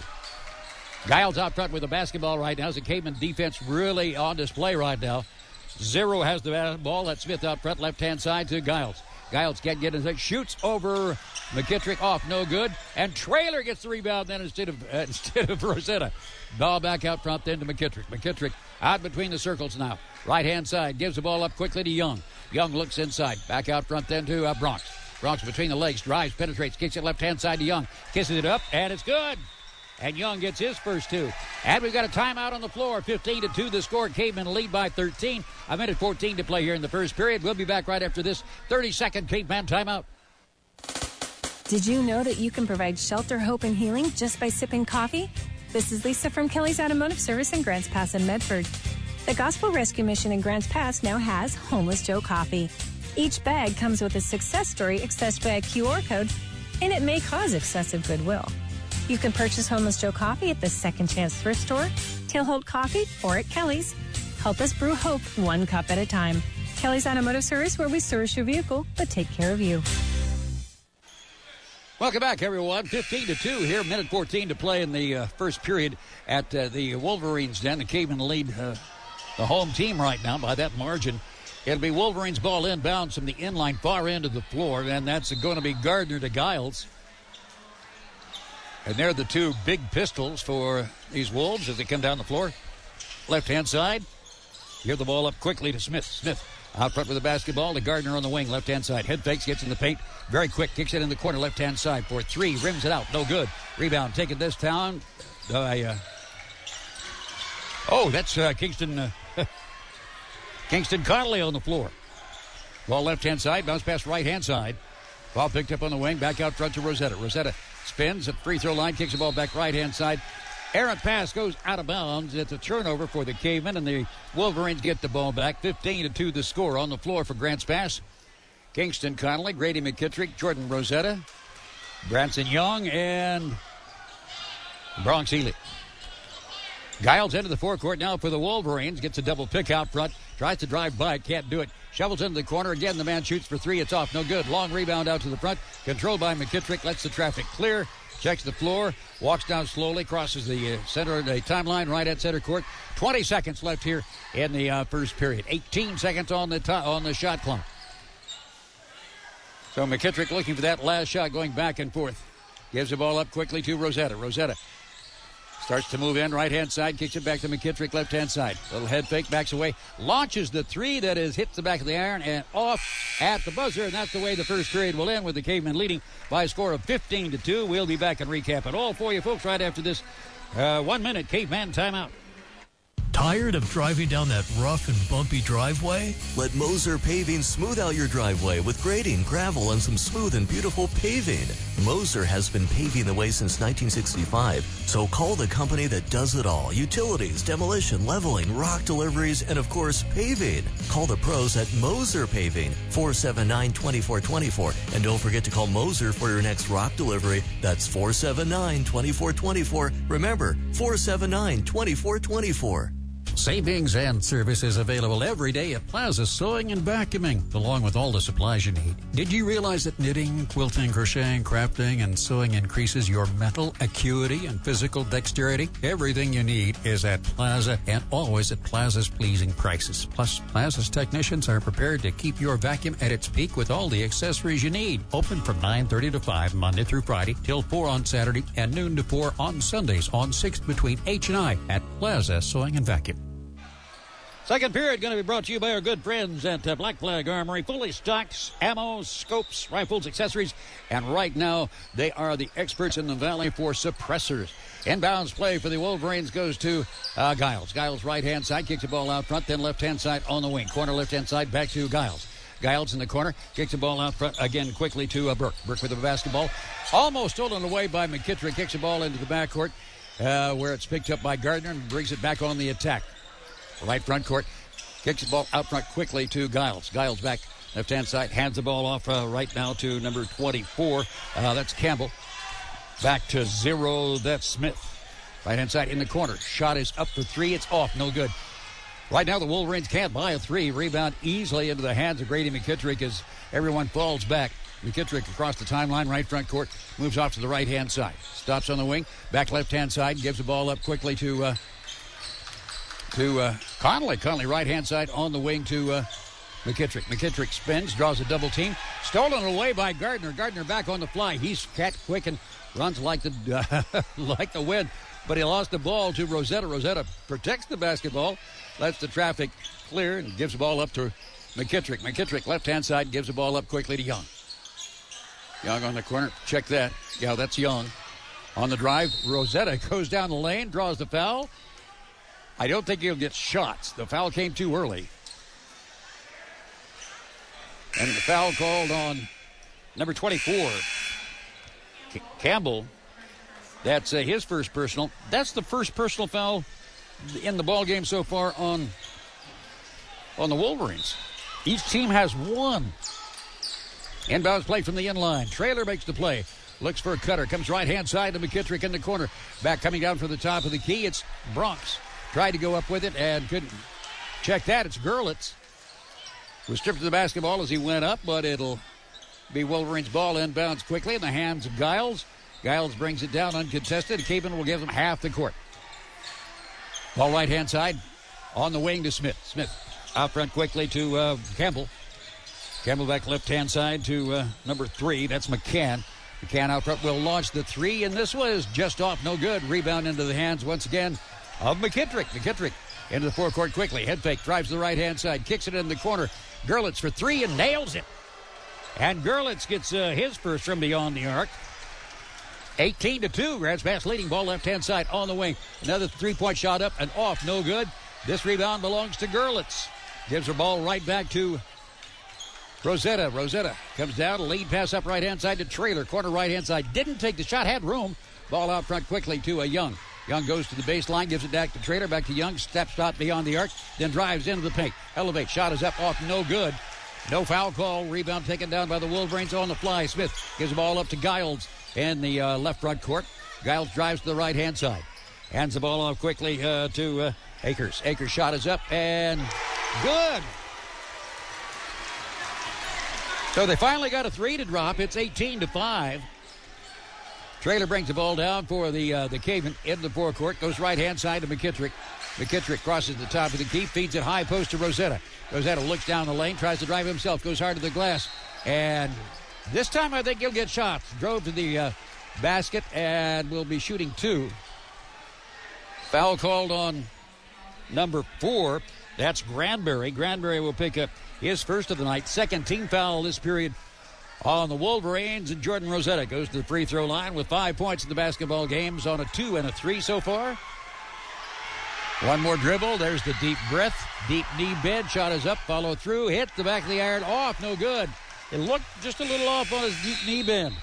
Giles out front with the basketball right now. The Cavemen defense really on display right now. Zero has the ball. That's Smith out front, left-hand side to Giles. Giles can't get his shoots over McKittrick off, no good. And Traylor gets the rebound then instead of Rosetta. Ball back out front then to McKittrick. McKittrick out between the circles now. Right-hand side, gives the ball up quickly to Young. Young looks inside. Back out front then to Bronx. Bronx between the legs, drives, penetrates, kicks it left-hand side to Young. Kisses it up, and it's good. And Young gets his first 2. And we've got a timeout on the floor. 15-2 the score. Cavemen lead by 13. A minute 14 to play here in the first period. We'll be back right after this 30-second Caveman timeout. Did you know that you can provide shelter, hope, and healing just by sipping coffee? This is Lisa from Kelly's Automotive Service in Grants Pass and Medford. The Gospel Rescue Mission in Grants Pass now has Homeless Joe Coffee. Each bag comes with a success story accessed by a QR code, and it may cause excessive goodwill. You can purchase Homeless Joe coffee at the Second Chance Thrift Store, Tailholt Coffee, or at Kelly's. Help us brew hope one cup at a time. Kelly's Automotive Service, where we service your vehicle, but take care of you. Welcome back, everyone. 15-2 here, minute 14 to play in the first period at the Wolverines den. The Cavemen lead the home team right now by that margin. It'll be Wolverines ball inbounds from the inline far end of the floor, and that's going to be Gardner to Giles. And they're the two big pistols for these Wolves as they come down the floor. Left-hand side. Give the ball up quickly to Smith. Smith out front with the basketball to Gardner on the wing, left-hand side. Head fakes, gets in the paint. Very quick, kicks it in the corner, left-hand side for three. Rims it out, no good. Rebound taken this time by... that's Kingston... Kingston Connolly on the floor. Ball left-hand side, bounce pass right-hand side. Ball picked up on the wing, back out front to Rosetta. Rosetta spins at free throw line, kicks the ball back right-hand side. Errant pass goes out of bounds. It's a turnover for the Cavemen, and the Wolverines get the ball back. 15-2 the score on the floor for Grants Pass. Kingston Connolly, Grady McKittrick, Jordan Rosetta, Branson Young, and Bronx Ely. Giles into the forecourt now for the Wolverines. Gets a double pick out front. Tries to drive by. Can't do it. Shovels into the corner. Again, the man shoots for three. It's off. No good. Long rebound out to the front. Controlled by McKittrick. Lets the traffic clear. Checks the floor. Walks down slowly. Crosses the center of the timeline right at center court. 20 seconds left here in the first period. 18 seconds on the shot clock. So McKittrick looking for that last shot, going back and forth. Gives the ball up quickly to Rosetta. Rosetta starts to move in, right-hand side, kicks it back to McKittrick, left-hand side. Little head fake, backs away, launches the three that is hits the back of the iron and off at the buzzer, and that's the way the first period will end with the Cavemen leading by a score of 15-2. We'll be back and recap it all for you folks right after this 1 minute Caveman timeout. Tired of driving down that rough and bumpy driveway? Let Moser Paving smooth out your driveway with grading, gravel, and some smooth and beautiful paving. Moser has been paving the way since 1965, so call the company that does it all. Utilities, demolition, leveling, rock deliveries, and of course, paving. Call the pros at Moser Paving, 479-2424. And don't forget to call Moser for your next rock delivery. That's 479-2424. Remember, 479-2424. Savings and services available every day at Plaza Sewing and Vacuuming, along with all the supplies you need. Did you realize that knitting, quilting, crocheting, crafting, and sewing increases your mental acuity and physical dexterity? Everything you need is at Plaza, and always at Plaza's pleasing prices. Plus, Plaza's technicians are prepared to keep your vacuum at its peak with all the accessories you need. Open from 9:30 to 5 Monday through Friday, till 4 on Saturday, and noon to 4 on Sundays on 6th between H and I at Plaza Sewing and Vacuum. Second period going to be brought to you by our good friends at Black Flag Armory. Fully stocked ammo, scopes, rifles, accessories. And right now, they are the experts in the valley for suppressors. Inbounds play for the Wolverines goes to Giles. Giles right-hand side, kicks the ball out front, then left-hand side on the wing. Corner left-hand side, back to Giles. Giles in the corner, kicks the ball out front again quickly to Burke. Burke with the basketball. Almost stolen away by McKittrick. Kicks the ball into the backcourt where it's picked up by Gardner and brings it back on the attack. Right front court, kicks the ball out front quickly to Giles. Giles back left-hand side, hands the ball off right now to number 24. That's Campbell. Back to 0, that's Smith. Right-hand side in the corner. Shot is up for three. It's off, no good. Right now the Wolverines can't buy a three. Rebound easily into the hands of Grady McKittrick as everyone falls back. McKittrick across the timeline, right front court, moves off to the right-hand side. Stops on the wing, back left-hand side, gives the ball up quickly to Connolly. Connolly right-hand side on the wing to McKittrick. McKittrick spins, draws a double team. Stolen away by Gardner. Gardner back on the fly. He's cat quick and runs like the wind. But he lost the ball to Rosetta. Rosetta protects the basketball, lets the traffic clear, and gives the ball up to McKittrick. McKittrick left-hand side gives the ball up quickly to Young. Young on the corner. Check that. Yeah, that's Young. On the drive, Rosetta goes down the lane, draws the foul. I don't think he'll get shots. The foul came too early. And the foul called on number 24, Campbell. That's his first personal. That's the first personal foul in the ball game so far on the Wolverines. Each team has one. Inbounds play from the inline. Trailer makes the play. Looks for a cutter. Comes right-hand side to McKittrick in the corner. Back coming down from the top of the key. It's Bronx. Tried to go up with it and couldn't. Check that. It's Gerlitz. Was stripped of the basketball as he went up, but it'll be Wolverines' ball. Inbounds quickly in the hands of Giles. Giles brings it down uncontested. Caven will give them half the court. Ball right-hand side on the wing to Smith. Smith out front quickly to Campbell. Campbell back left-hand side to number 3. That's McCann. McCann out front will launch the 3, and this was just off. No good. Rebound into the hands once again of McKittrick. McKittrick into the forecourt quickly. Head fake. Drives to the right-hand side. Kicks it in the corner. Gerlitz for 3 and nails it. And Gerlitz gets his first from beyond the arc. 18-2. Grants Pass leading. Ball left-hand side on the wing. Another three-point shot up and off. No good. This rebound belongs to Gerlitz. Gives her ball right back to Rosetta. Rosetta comes down. A lead pass up right-hand side to Trailer. Corner right-hand side. Didn't take the shot. Had room. Ball out front quickly to a Young. Young goes to the baseline. Gives it back to Trailer. Back to Young. Steps out beyond the arc. Then drives into the paint. Elevate. Shot is up off. No good. No foul call. Rebound taken down by the Wolverines on the fly. Smith gives the ball up to Giles in the left front court. Giles drives to the right-hand side. Hands the ball off quickly to Akers. Akers' shot is up and good. So they finally got a 3 to drop. It's 18-5. Trailer brings the ball down for the Caven into the forecourt. Goes right-hand side to McKittrick. McKittrick crosses the top of the key. Feeds it high post to Rosetta. Rosetta looks down the lane. Tries to drive himself. Goes hard to the glass. And this time I think he'll get shots. Drove to the basket and will be shooting 2. Foul called on number 4. That's Granberry. Granberry will pick up his first of the night. Second team foul this period on the Wolverines. And Jordan Rosetta goes to the free throw line with 5 points in the basketball games on a 2 and a 3 so far. One more dribble. There's the deep breath. Deep knee bend. Shot is up. Follow through. Hit the back of the iron. Off. No good. It looked just a little off on his deep knee bend.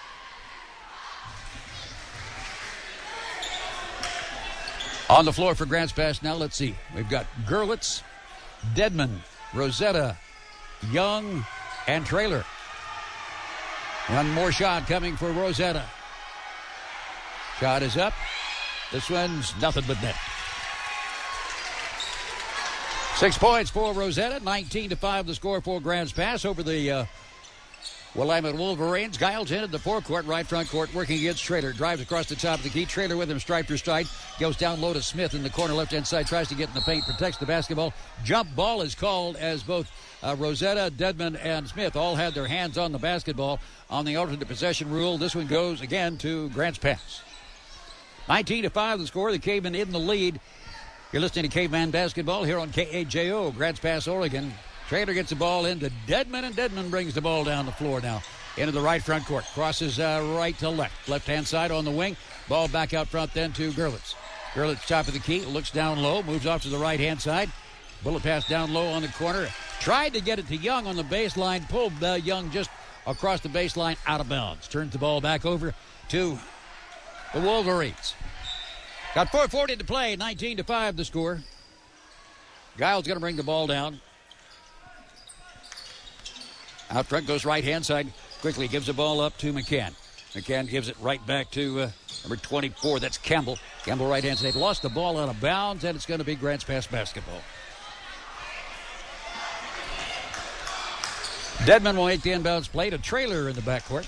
On the floor for Grants Pass now, let's see. We've got Gerlitz, Dedman, Rosetta, Young, and Trailer. One more shot coming for Rosetta. Shot is up. This one's nothing but net. 6 points for Rosetta. 19-5 the score for Grants Pass over the Willamette Wolverines. Giles entered the forecourt, right front court, working against Trailer. Drives across the top of the key. Trailer with him, stride for stride. Goes down low to Smith in the corner, left-hand side. Tries to get in the paint, protects the basketball. Jump ball is called as both Rosetta, Dedman, and Smith all had their hands on the basketball on the alternate possession rule. This one goes again to Grants Pass. 19-5 the score. The Cavemen in the lead. You're listening to Caveman Basketball here on KAJO, Grants Pass, Oregon. Trailer gets the ball into Dedman, and Dedman brings the ball down the floor now into the right front court. Crosses right to left. Left-hand side on the wing. Ball back out front then to Gerlitz. Gerlitz top of the key. Looks down low. Moves off to the right-hand side. Bullet pass down low on the corner. Tried to get it to Young on the baseline. Pulled Young just across the baseline out of bounds. Turns the ball back over to the Wolverines. Got 4:40 to play. 19-5 the score. Giles going to bring the ball down. Out front goes right-hand side. Quickly gives the ball up to McCann. McCann gives it right back to number 24. That's Campbell. Campbell right-hand side. Lost the ball out of bounds, and it's going to be Grants Pass basketball. Dedman will make the inbounds play to Trailer in the backcourt.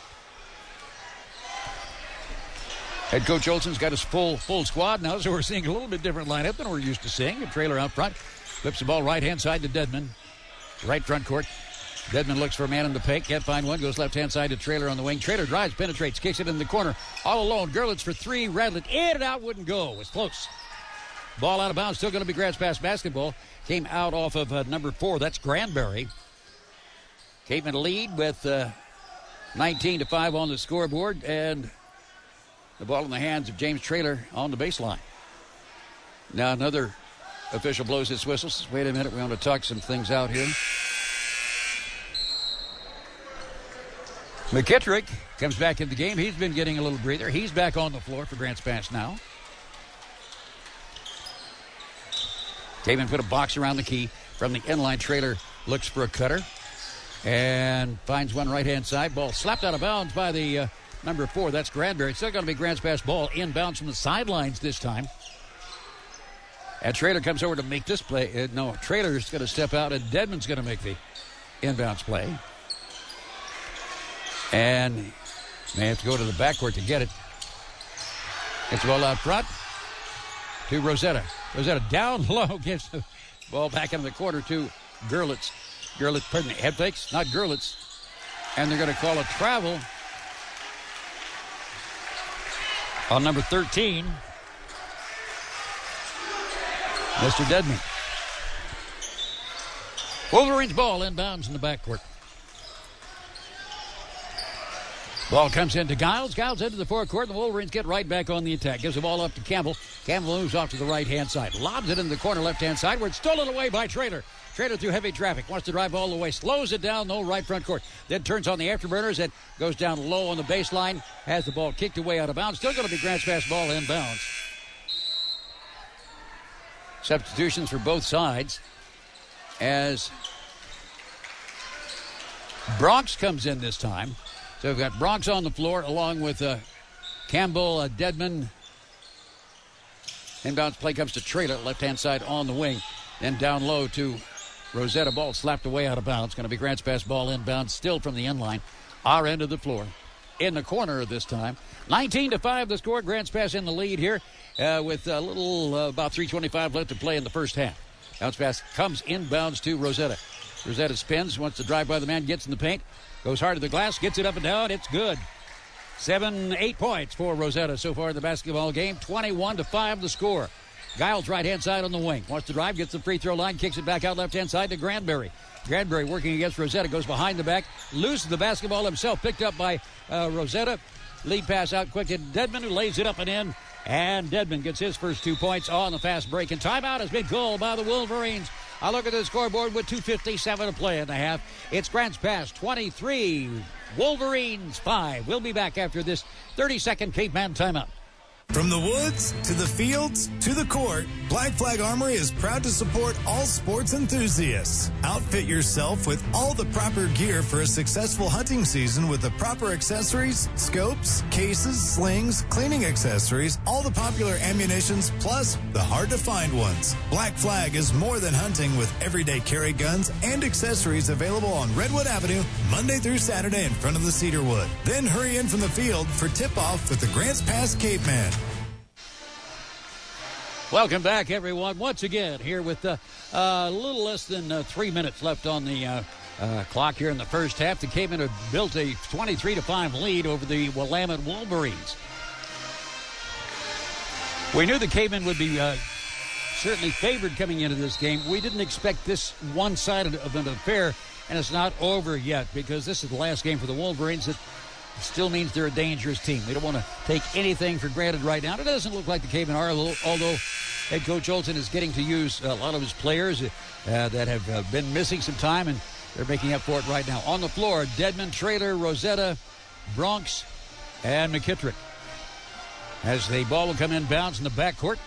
Head coach Olsen's got his full squad now, so we're seeing a little bit different lineup than we're used to seeing. A Trailer out front. Flips the ball right-hand side to Dedman. Right front court. Dedman looks for a man in the paint. Can't find one. Goes left-hand side to Trailer on the wing. Trailer drives, penetrates, kicks it in the corner. All alone. Gerlitz for 3. Radlett in and out. Wouldn't go. It was close. Ball out of bounds. Still going to be Grants Pass basketball. Came out off of number 4. That's Granberry. Cavemen lead with 19-5 on the scoreboard. And the ball in the hands of James Trailer on the baseline. Now another official blows his whistle. Wait a minute. We want to talk some things out here. McKittrick comes back in the game. He's been getting a little breather. He's back on the floor for Grants Pass now. Caveman put a box around the key from the inline. Trailer looks for a cutter and finds one right-hand side. Ball slapped out of bounds by the number 4. That's Granberry. It's still going to be Grants Pass ball inbounds from the sidelines this time. And Traylor comes over to make this play. Traylor's going to step out, and Dedmon's going to make the inbounds play. And may have to go to the backcourt to get it. It's the ball out front to Rosetta. Rosetta down low, gives the ball back into the corner to Gerlitz. Head fakes, not Gerlitz. And they're going to call a travel on number 13, Mr. Dedman. Wolverines ball inbounds in the backcourt. Ball comes into Giles. Giles into the forecourt. The Wolverines get right back on the attack. Gives the ball up to Campbell. Campbell moves off to the right-hand side. Lobs it in the corner left-hand side where it's stolen away by Traylor. Traylor through heavy traffic. Wants to drive all the way. Slows it down, though, right front court. Then turns on the afterburners and goes down low on the baseline. Has the ball kicked away out of bounds. Still going to be Grants Pass ball inbounds. Substitutions for both sides as Bronx comes in this time. So we've got Bronx on the floor along with Campbell, Dedman. Inbounds play comes to Traylor, left-hand side on the wing. Then down low to Rosetta. Ball slapped away out of bounds. Going to be Grants Pass ball inbounds still from the end line. Our end of the floor. In the corner this time. 19-5 the score. Grants Pass in the lead here with a little about 3:25 left to play in the first half. Bounce pass comes inbounds to Rosetta. Rosetta spins, wants to drive by the man, gets in the paint. Goes hard to the glass, gets it up and down. It's good. 8 points for Rosetta so far in the basketball game. 21-5 the score. Giles right-hand side on the wing. Wants to drive, gets the free throw line, kicks it back out left-hand side to Granberry. Granberry working against Rosetta, goes behind the back, loses the basketball himself, picked up by Rosetta. Lead pass out quick to Dedman, who lays it up and in. And Dedman gets his first 2 points on the fast break. And timeout has been called by the Wolverines. I look at the scoreboard with 2:57 to play in the half. It's Grants Pass 23, Wolverines 5. We'll be back after this 30-second Caveman timeout. From the woods to the fields to the court, Black Flag Armory is proud to support all sports enthusiasts. Outfit yourself with all the proper gear for a successful hunting season with the proper accessories, scopes, cases, slings, cleaning accessories, all the popular ammunitions, plus the hard-to-find ones. Black Flag is more than hunting with everyday carry guns and accessories available on Redwood Avenue Monday through Saturday in front of the Cedarwood. Then hurry in from the field for tip-off with the Grants Pass Caveman. Welcome back, everyone. Once again, here with a little less than 3 minutes left on the clock here in the first half. The Cavemen have built a 23-5 lead over the Willamette Wolverines. We knew the Cavemen would be certainly favored coming into this game. We didn't expect this one-sided of an affair, and it's not over yet because this is the last game for the Wolverines. It still means they're a dangerous team. We don't want to take anything for granted right now. It doesn't look like the Cavemen are, although head coach Olsen is getting to use a lot of his players that have been missing some time, and they're making up for it right now. On the floor, Dedman, Traylor, Rosetta, Bronx, and McKittrick. As the ball will come inbounds in the backcourt.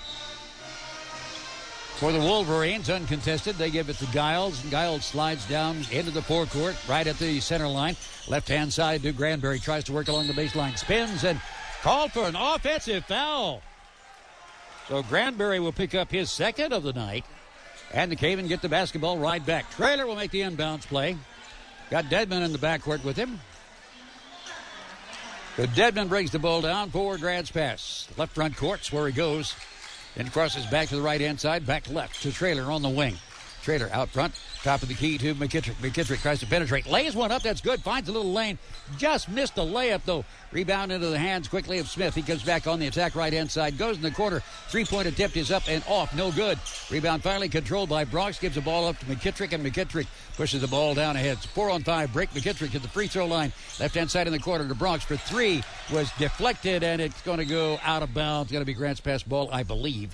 For the Wolverines, uncontested, they give it to Giles. Giles slides down into the forecourt, right at the center line. Left-hand side to Granberry. Tries to work along the baseline. Spins and called for an offensive foul. So Granberry will pick up his second of the night. And the Cavemen get the basketball right back. Traylor will make the inbounds play. Got Dedman in the backcourt with him. So Dedman brings the ball down for Grants Pass. Left front court's where he goes. Then crosses back to the right-hand side, back left to Traylor on the wing. Traylor out front, top of the key to McKittrick. McKittrick tries to penetrate, lays one up, that's good, finds a little lane. Just missed a layup, though. Rebound into the hands quickly of Smith. He comes back on the attack right-hand side, goes in the corner. Three-point attempt is up and off, no good. Rebound finally controlled by Bronx, gives the ball up to McKittrick, and McKittrick pushes the ball down ahead. It's 4-on-5 break. McKittrick at the free throw line. Left-hand side in the corner to Bronx for three. Was deflected, and it's going to go out of bounds. It's going to be Grants Pass ball, I believe.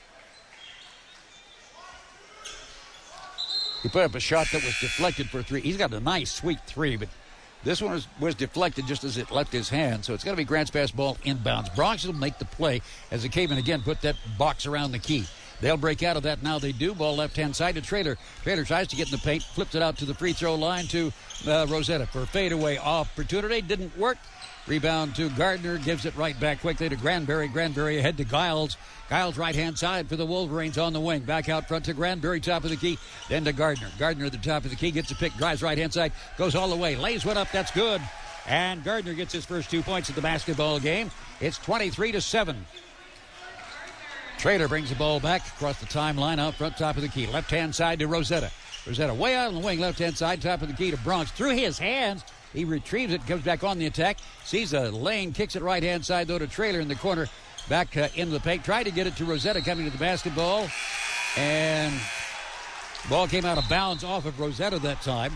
He put up a shot that was deflected for three. He's got a nice, sweet three, but this one was deflected just as it left his hand. So it's going to be Grants Pass ball inbounds. Bronx will make the play as the Cavemen again put that box around the key. They'll break out of that now. They do. Ball left-hand side to Traylor. Traylor tries to get in the paint, flips it out to the free throw line to Rosetta for a fadeaway opportunity. Didn't work. Rebound to Gardner. Gives it right back quickly to Granberry. Granberry ahead to Giles. Giles right-hand side for the Wolverines on the wing. Back out front to Granberry, top of the key. Then to Gardner. Gardner at the top of the key. Gets a pick. Drives right-hand side. Goes all the way. Lays one up. That's good. And Gardner gets his first 2 points of the basketball game. It's 23-7. Traylor brings the ball back across the timeline out front, top of the key. Left-hand side to Rosetta. Rosetta way out on the wing, left-hand side, top of the key to Bronx. Through his hands, he retrieves it, comes back on the attack. Sees a lane, kicks it right-hand side, though, to Traylor in the corner. Back into the paint. Tried to get it to Rosetta coming to the basketball. And ball came out of bounds off of Rosetta that time.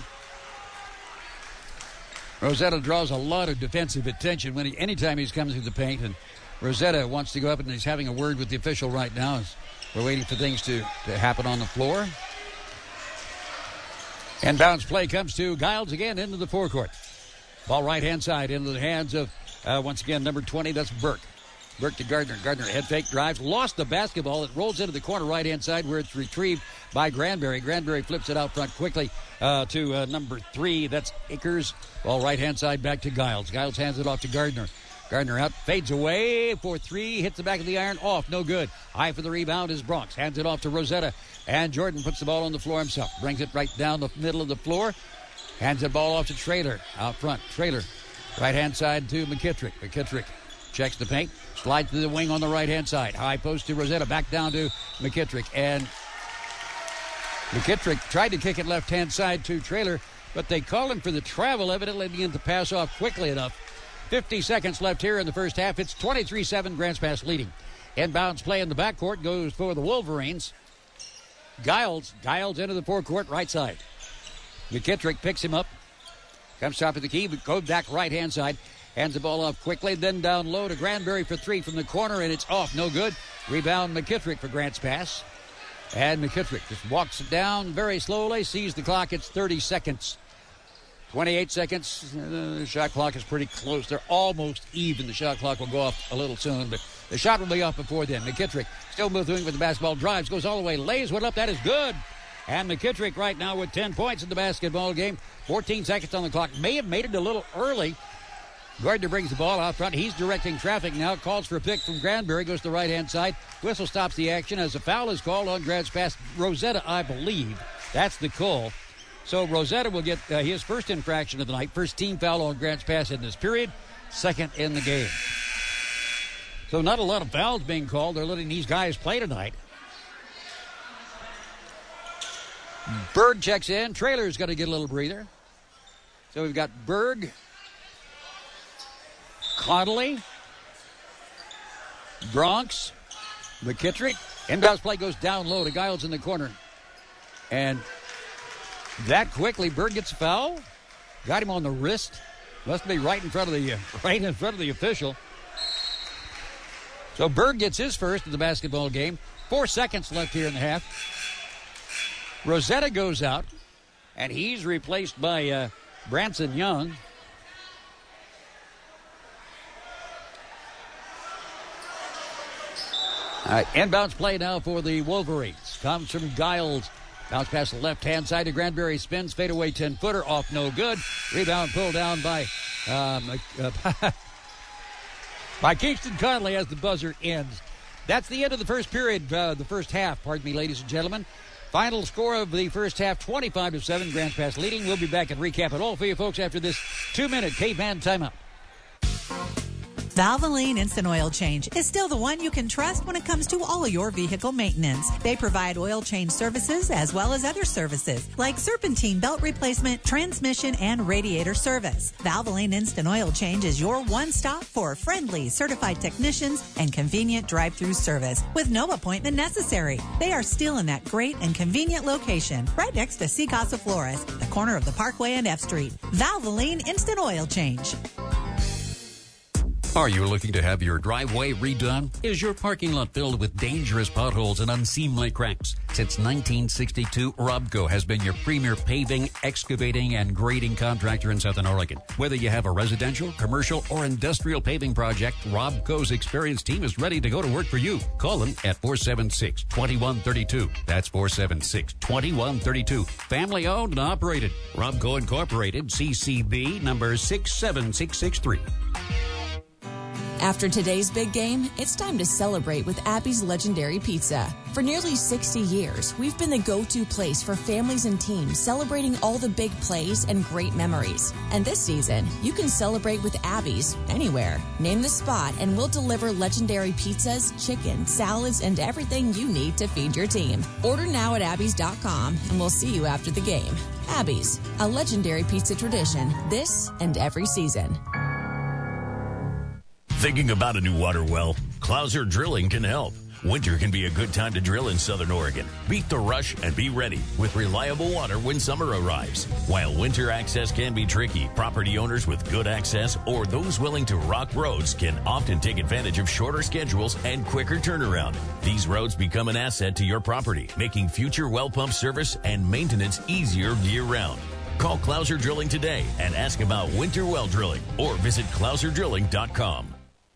Rosetta draws a lot of defensive attention anytime he's coming through the paint. And Rosetta wants to go up, and he's having a word with the official right now as we're waiting for things to happen on the floor. Inbounds play comes to Giles again into the forecourt. Ball right-hand side into the hands of, once again, number 20. That's Burke. Burke to Gardner. Gardner head fake drives. Lost the basketball. It rolls into the corner right-hand side where it's retrieved by Granberry. Granberry flips it out front quickly to number 3. That's Akers. Ball right-hand side back to Giles. Giles hands it off to Gardner. Gardner out, fades away for 3, hits the back of the iron, off, no good. High for the rebound is Bronx, hands it off to Rosetta, and Jordan puts the ball on the floor himself, brings it right down the middle of the floor, hands the ball off to Traylor, out front. Traylor, right-hand side to McKittrick. McKittrick checks the paint, slides to the wing on the right-hand side. High post to Rosetta, back down to McKittrick, and McKittrick tried to kick it left-hand side to Traylor, but they call him for the travel, evidently didn't get the pass off quickly enough. 50 seconds left here in the first half. It's 23-7, Grants Pass leading. Inbounds play in the backcourt goes for the Wolverines. Giles into the forecourt, right side. McKittrick picks him up. Comes top of the key, but goes back right-hand side. Hands the ball off quickly, then down low to Granberry for 3 from the corner, and it's off, no good. Rebound McKittrick for Grants Pass. And McKittrick just walks it down very slowly, sees the clock, it's 30 seconds. 28 seconds. The shot clock is pretty close. They're almost even. The shot clock will go off a little soon, but the shot will be off before then. McKittrick still moving with the basketball. Drives, goes all the way, lays one up. That is good. And McKittrick right now with 10 points in the basketball game. 14 seconds on the clock. May have made it a little early. Gardner brings the ball out front. He's directing traffic now. Calls for a pick from Granberry. Goes to the right-hand side. Whistle stops the action as a foul is called on Grants Pass. Rosetta, I believe. That's the call. So Rosetta will get his first infraction of the night. First team foul on Grants Pass in this period. Second in the game. So not a lot of fouls being called. They're letting these guys play tonight. Berg checks in. Traylor's going to get a little breather. So we've got Berg, Connolly, Bronx, McKittrick. Inbounds play goes down low to Giles in the corner. And that quickly, Berg gets a foul. Got him on the wrist. Must be right in front of the official. So Berg gets his first of the basketball game. 4 seconds left here in the half. Rosetta goes out, and he's replaced by Branson Young. All right, inbounds play now for the Wolverines. Comes from Giles. Bounce pass the left-hand side to Granberry. Spins, fadeaway 10-footer. Off, no good. Rebound pulled down by Kingston Connolly as the buzzer ends. That's the end of the first period, the first half. Pardon me, ladies and gentlemen. Final score of the first half, 25-7. Grants Pass leading. We'll be back and recap it all for you folks after this 2-minute Caveman timeout. Valvoline Instant Oil Change is still the one you can trust when it comes to all your vehicle maintenance. They provide oil change services as well as other services like serpentine belt replacement, transmission, and radiator service. Valvoline Instant Oil Change is your one-stop for friendly, certified technicians and convenient drive-through service with no appointment necessary. They are still in that great and convenient location right next to Sea Casa Flores, the corner of the Parkway and F Street. Valvoline Instant Oil Change. Are you looking to have your driveway redone? Is your parking lot filled with dangerous potholes and unseemly cracks? Since 1962, Robco has been your premier paving, excavating, and grading contractor in Southern Oregon. Whether you have a residential, commercial, or industrial paving project, Robco's experienced team is ready to go to work for you. Call them at 476-2132. That's 476-2132. Family owned and operated. Robco Incorporated, CCB number 67663. After today's big game, it's time to celebrate with Abby's Legendary Pizza. For nearly 60 years, we've been the go-to place for families and teams celebrating all the big plays and great memories. And this season, you can celebrate with Abby's anywhere. Name the spot and we'll deliver legendary pizzas, chicken, salads, and everything you need to feed your team. Order now at abbys.com and we'll see you after the game. Abby's, a legendary pizza tradition this and every season. Thinking about a new water well? Clouser Drilling can help. Winter can be a good time to drill in Southern Oregon. Beat the rush and be ready with reliable water when summer arrives. While winter access can be tricky, property owners with good access or those willing to rock roads can often take advantage of shorter schedules and quicker turnaround. These roads become an asset to your property, making future well pump service and maintenance easier year-round. Call Clouser Drilling today and ask about winter well drilling or visit clouserdrilling.com.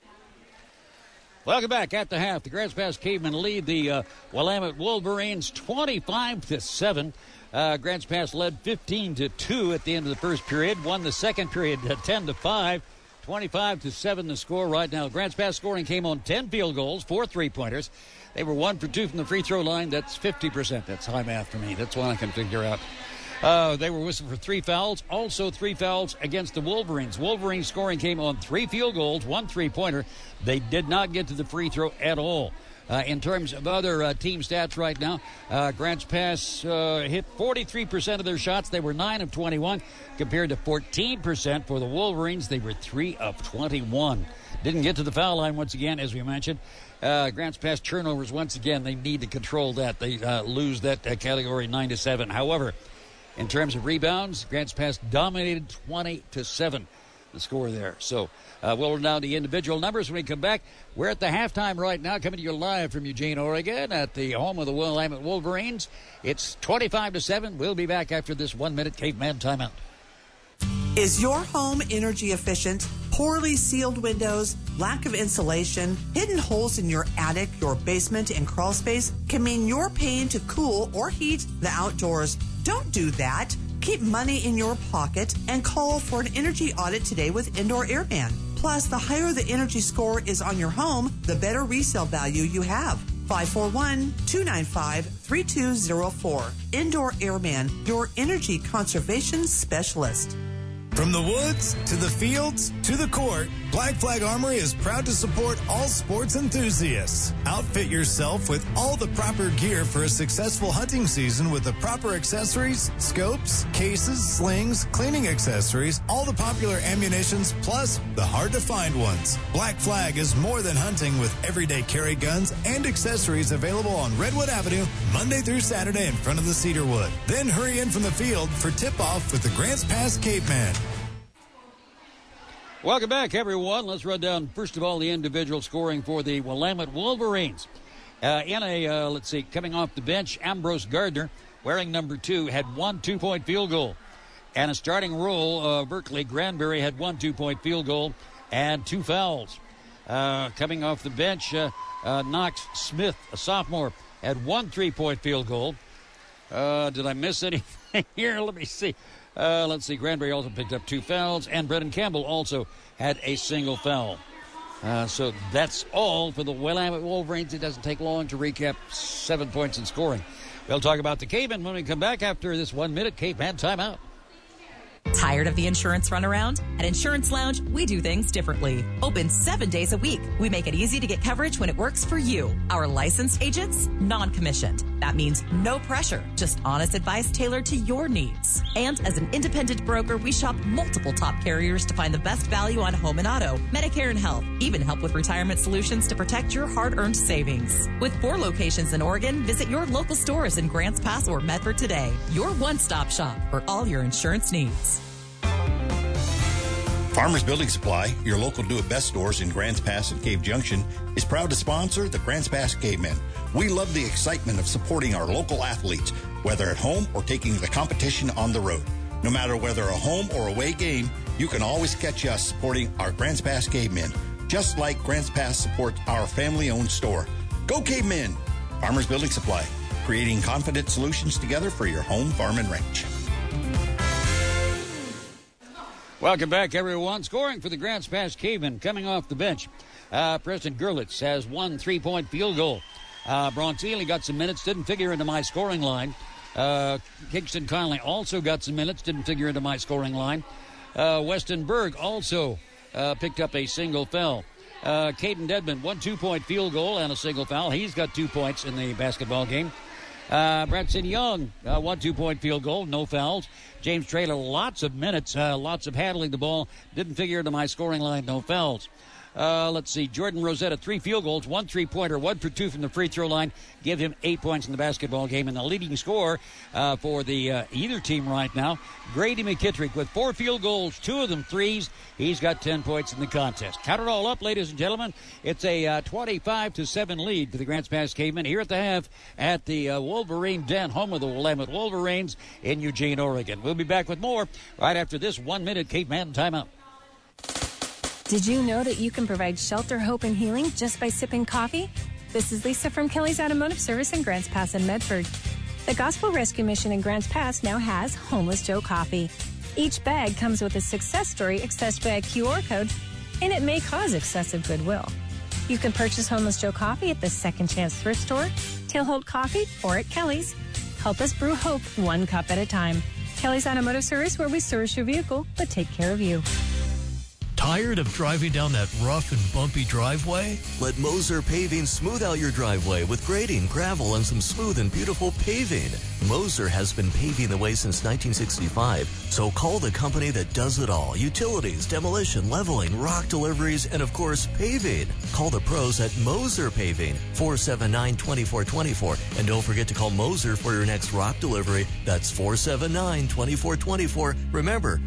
Welcome back at the half. The Grants Pass Cavemen lead the Willamette Wolverines 25-7. Grants Pass led 15-2 at the end of the first period. Won the second period 10-5. 25-7 the score right now. Grants Pass scoring came on 10 field goals, 4 3-pointers. They were 1 for 2 from the free throw line. That's 50%. That's high math for me. That's one I can figure out. They were whistled for 3 fouls. Also 3 fouls against the Wolverines. Wolverines scoring came on 3 field goals, 1 3-pointer. They did not get to the free throw at all. In terms of other team stats right now, Grants Pass hit 43% of their shots. They were 9 of 21 compared to 14% for the Wolverines. They were 3 of 21. Didn't get to the foul line once again, as we mentioned. Grants Pass turnovers, once again, they need to control that. They lose that category 9-7. However, in terms of rebounds, Grants Pass dominated 20-7, the score there. So we'll run down the individual numbers when we come back. We're at the halftime right now, coming to you live from Eugene, Oregon, at the home of the Willamette Wolverines. It's 25-7. We'll be back after this 1-minute caveman timeout. Is your home energy efficient? Poorly sealed windows, lack of insulation, hidden holes in your attic, your basement, and crawl space can mean you're paying to cool or heat the outdoors. Don't do that. Keep money in your pocket and call for an energy audit today with Indoor Airman. Plus, the higher the energy score is on your home, the better resale value you have. 541-295-3204. Indoor Airman, your energy conservation specialist. From the woods to the fields to the court, Black Flag Armory is proud to support all sports enthusiasts. Outfit yourself with all the proper gear for a successful hunting season with the proper accessories, scopes, cases, slings, cleaning accessories, all the popular ammunitions, plus the hard-to-find ones. Black Flag is more than hunting with everyday carry guns and accessories available on Redwood Avenue Monday through Saturday in front of the Cedarwood. Then hurry in from the field for tip-off with the Grants Pass Caveman. Welcome back, everyone. Let's run down, first of all, the individual scoring for the Willamette Wolverines. Coming off the bench, Ambrose Gardner, wearing number 2, had 1 2-point field goal. And a starting role, Berkeley Granberry had 1 2-point field goal and 2 fouls. Coming off the bench, Knox Smith, a sophomore, had 1 3-point field goal. Did I miss anything here? Let me see. Granberry also picked up 2 fouls, and Brendan Campbell also had a single foul. So that's all for the Willamette Wolverines. It doesn't take long to recap 7 points in scoring. We'll talk about the Cavemen when we come back after this 1-minute Caveman timeout. Tired of the insurance runaround? At Insurance Lounge, we do things differently. Open 7 days a week. We make it easy to get coverage when it works for you. Our licensed agents, non-commissioned. That means no pressure, just honest advice tailored to your needs. And as an independent broker, we shop multiple top carriers to find the best value on home and auto, Medicare and health, even help with retirement solutions to protect your hard-earned savings. With 4 locations in Oregon, visit your local stores in Grants Pass or Medford today. Your one-stop shop for all your insurance needs. Farmers Building Supply, your local do-it-best stores in Grants Pass and Cave Junction, is proud to sponsor the Grants Pass Cavemen. We love the excitement of supporting our local athletes, whether at home or taking the competition on the road. No matter whether a home or away game, you can always catch us supporting our Grants Pass Cavemen, just like Grants Pass supports our family-owned store. Go Cavemen! Farmers Building Supply, creating confident solutions together for your home, farm, and ranch. Welcome back, everyone. Scoring for the Grants Pass Cavemen coming off the bench. Preston Gerlitz has one 3-point field goal. Bronzili got some minutes, didn't figure into my scoring line. Kingston Conley also got some minutes, didn't figure into my scoring line. Weston Berg also picked up a single foul. Caden Dedman, one 2-point field goal and a single foul. He's got 2 points in the basketball game. Branson Young, 1 2-point field goal, no fouls. James Traylor, lots of minutes, lots of handling the ball. Didn't figure into my scoring line, no fouls. Let's see, Jordan Rosetta, 3 field goals, 1 3-pointer, 1 for 2 from the free throw line. Give him 8 points in the basketball game. And the leading scorer for the either team right now, Grady McKittrick, with 4 field goals, 2 of them threes. He's got 10 points in the contest. Count it all up, ladies and gentlemen. It's a 25-7 lead for the Grants Pass Cavemen here at the half at the Wolverine Den, home of the Willamette Wolverines in Eugene, Oregon. We'll be back with more right after this 1-minute Caveman timeout. Did you know that you can provide shelter, hope, and healing just by sipping coffee? This is Lisa from Kelly's Automotive Service in Grants Pass and Medford. The Gospel Rescue Mission in Grants Pass now has Homeless Joe Coffee. Each bag comes with a success story accessed by a QR code, and it may cause excessive goodwill. You can purchase Homeless Joe Coffee at the Second Chance Thrift Store, Tailholt Coffee, or at Kelly's. Help us brew hope 1 cup at a time. Kelly's Automotive Service, where we service your vehicle, but take care of you. Tired of driving down that rough and bumpy driveway? Let Moser Paving smooth out your driveway with grading, gravel, and some smooth and beautiful paving. Moser has been paving the way since 1965, so call the company that does it all. Utilities, demolition, leveling, rock deliveries, and of course, paving. Call the pros at Moser Paving, 479-2424. And don't forget to call Moser for your next rock delivery. That's 479-2424. Remember,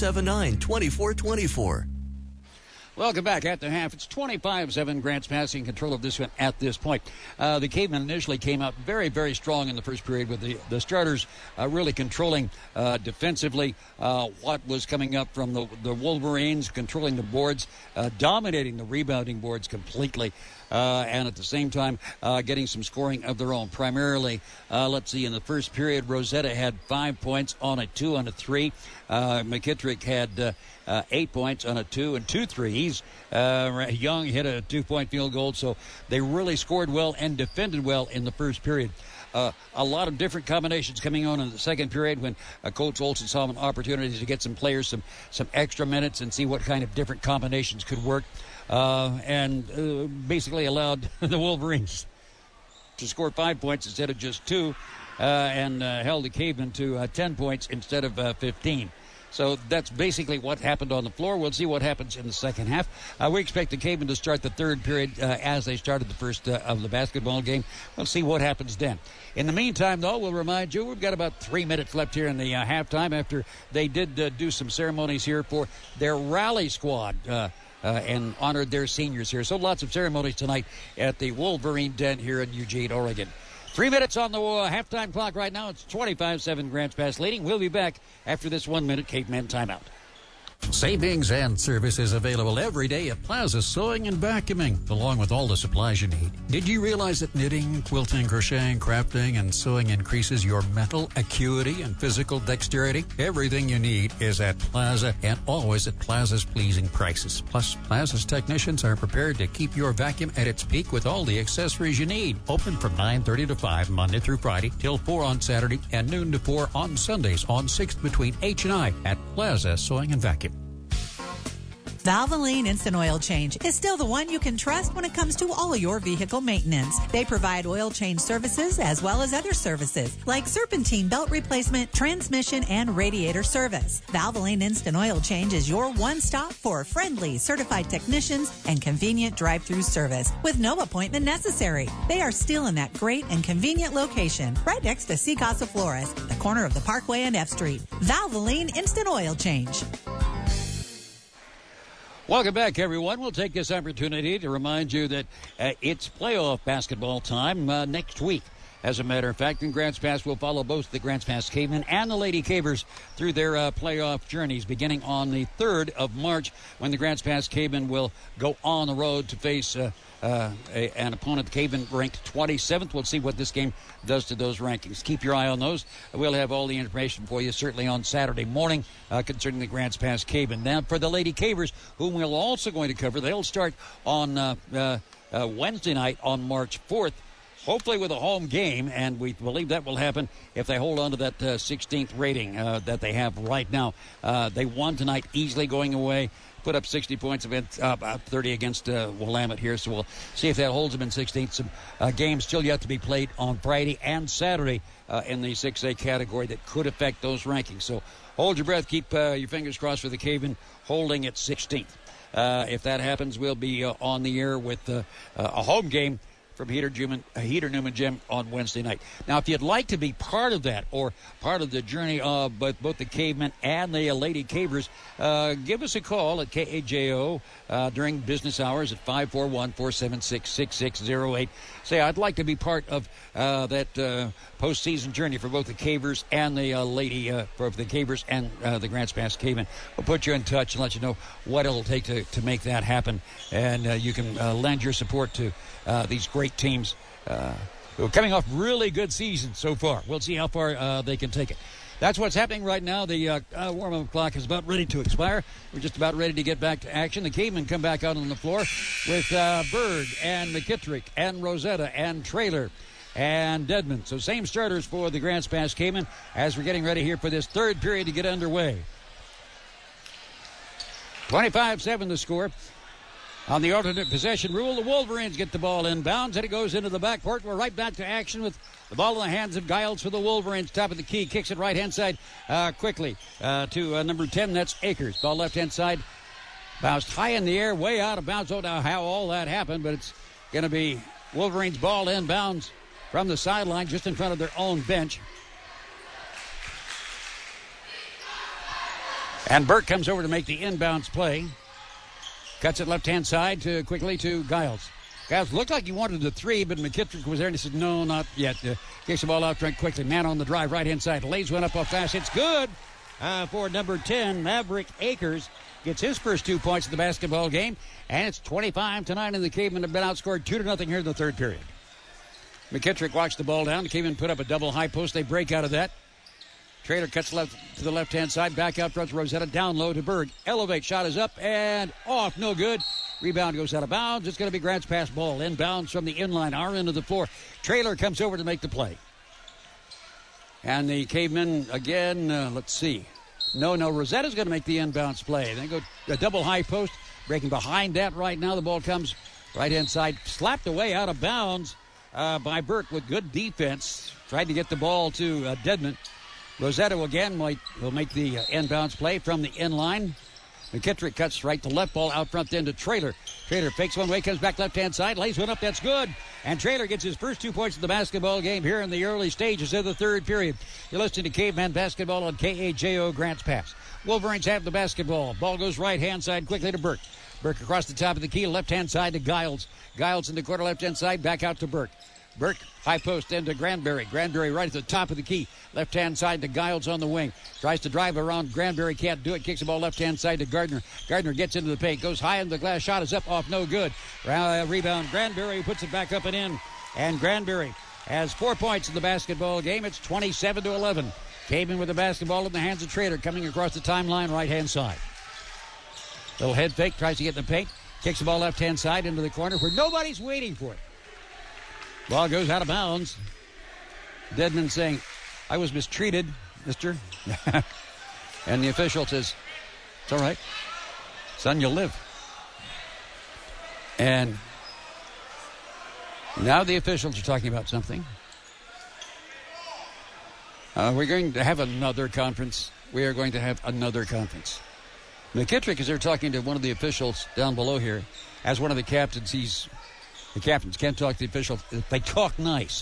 479-2424. Welcome back at the half. It's 25-7. Grants passing control of this one at this point. The Cavemen initially came out very, very strong in the first period with the starters really controlling defensively what was coming up from the Wolverines, controlling the boards, dominating the rebounding boards completely. And at the same time, getting some scoring of their own. Primarily, let's see, in the first period, Rosetta had 5 points on a 2 and a 3. McKittrick had 8 points on a 2 and 2 threes. Young hit a 2-point field goal, so they really scored well and defended well in the first period. A lot of different combinations coming on in the second period when Coach Olson saw an opportunity to get some players some extra minutes and see what kind of different combinations could work. And basically allowed the Wolverines to score 5 points instead of just 2, and held the Cavemen to 10 points instead of 15. So that's basically what happened on the floor. We'll see what happens in the second half. We expect the Cavemen to start the third period as they started the first of the basketball game. We'll see what happens then. In the meantime, though, we'll remind you we've got about 3 minutes left here in the halftime after they did do some ceremonies here for their rally squad. And honored their seniors here. So lots of ceremonies tonight at the Wolverine Den here in Eugene, Oregon. 3 minutes on the halftime clock right now. It's 25-7 Grants Pass leading. We'll be back after this 1-minute Caveman timeout. Savings and services available every day at Plaza Sewing and Vacuuming, along with all the supplies you need. Did you realize that knitting, quilting, crocheting, crafting, and sewing increases your mental acuity and physical dexterity? Everything you need is at Plaza and always at Plaza's pleasing prices. Plus, Plaza's technicians are prepared to keep your vacuum at its peak with all the accessories you need. Open from 9:30 to 5 Monday through Friday, till 4 on Saturday, and noon to 4 on Sundays on 6th between H and I at Plaza Sewing and Vacuum. Valvoline Instant Oil Change is still the one you can trust when it comes to all your vehicle maintenance. They provide oil change services as well as other services like serpentine belt replacement, transmission, and radiator service. Valvoline Instant Oil Change is your one-stop for friendly, certified technicians and convenient drive-through service with no appointment necessary. They are still in that great and convenient location right next to Sea Casa Flores, the corner of the Parkway and F Street. Valvoline Instant Oil Change. Welcome back, everyone. We'll take this opportunity to remind you that it's playoff basketball time next week. As a matter of fact, and Grants Pass will follow both the Grants Pass Cavemen and the Lady Cavers through their playoff journeys, beginning on the 3rd of March, when the Grants Pass Cavemen will go on the road to face an opponent, the Cavemen ranked 27th. We'll see what this game does to those rankings. Keep your eye on those. We'll have all the information for you, certainly on Saturday morning, concerning the Grants Pass Cavemen. Now, for the Lady Cavers, whom we're also going to cover, they'll start on Wednesday night on March 4th. Hopefully with a home game, and we believe that will happen if they hold on to that 16th rating that they have right now. They won tonight easily going away, put up 60 points, about 30 against Willamette here, so we'll see if that holds them in 16th. Some games still yet to be played on Friday and Saturday in the 6A category that could affect those rankings. So hold your breath, keep your fingers crossed for the Cavemen holding at 16th. If that happens, we'll be on the air with a home game from Heater Newman Gym on Wednesday night. Now, if you'd like to be part of that or part of the journey of both the Cavemen and the Lady Cavers, give us a call at KAJO during business hours at 541-476-6608. Say, I'd like to be part of that postseason journey for both the Cavers and the for the Cavers and the Grants Pass Cavemen. We'll put you in touch and let you know what it'll take to make that happen. And you can lend your support to these great teams who are coming off really good seasons so far. We'll see how far they can take it. That's what's happening right now. The warm-up clock is about ready to expire. We're just about ready to get back to action. The Cavemen come back out on the floor with Berg and McKittrick and Rosetta and Traylor and Dedman. So same starters for the Grants Pass Cavemen as we're getting ready here for this third period to get underway. 25-7 the score. On the alternate possession rule, the Wolverines get the ball inbounds, and it goes into the backcourt. We're right back to action with the ball in the hands of Giles for the Wolverines. Top of the key, kicks it right-hand side quickly to number 10. That's Akers. Ball left-hand side, bounced high in the air, way out of bounds. Don't know how all that happened, but it's going to be Wolverines ball inbounds from the sideline just in front of their own bench. And Burke comes over to make the inbounds play. Cuts it left-hand side quickly to Giles. Giles looked like he wanted the three, but McKittrick was there, and he said, no, not yet. Kicks the ball out front quickly. Man on the drive, right-hand side. Lays one up off fast. It's good for number 10, Maverick Akers. Gets his first 2 points in the basketball game, and it's 25-9, and the Cavemen have been outscored 2-0 here in the third period. McKittrick walks the ball down. The Cavemen put up a double high post. They break out of that. Traylor cuts left to the left-hand side. Back out front to Rosetta. Down low to Berg. Elevate. Shot is up and off. No good. Rebound goes out of bounds. It's going to be Grants Pass ball. Inbounds from the inline. Our end of the floor. Traylor comes over to make the play. And the Cavemen again, let's see. No, Rosetta's going to make the inbounds play. They go a double high post. Breaking behind that right now. The ball comes right-hand side. Slapped away out of bounds by Burke with good defense. Tried to get the ball to Dedman. Rosetta again will make the inbounds play from the inline. McKittrick cuts right to left, ball out front then to Traylor. Traylor fakes one way, comes back left-hand side, lays one up, that's good. And Traylor gets his first 2 points of the basketball game here in the early stages of the third period. You're listening to Caveman Basketball on KAJO Grants Pass. Wolverines have the basketball. Ball goes right-hand side quickly to Burke. Burke across the top of the key, left-hand side to Giles. Giles in the corner, left-hand side, back out to Burke. Burke, high post into Granberry. Granberry right at the top of the key. Left-hand side to Giles on the wing. Tries to drive around Granberry. Can't do it. Kicks the ball left-hand side to Gardner. Gardner gets into the paint. Goes high in the glass. Shot is up off. No good. Rebound. Granberry puts it back up and in. And Granberry has 4 points in the basketball game. It's 27-11. Caveman with the basketball in the hands of Trader. Coming across the timeline right-hand side. Little head fake. Tries to get in the paint. Kicks the ball left-hand side into the corner where nobody's waiting for it. Ball goes out of bounds. Dedman saying, I was mistreated, mister. And the official says, it's all right. Son, you'll live. And now the officials are talking about something. We're going to have another conference. We are going to have another conference. McKittrick is there talking to one of the officials down below here. As one of the captains, the captains can't talk to the officials. They talk nice.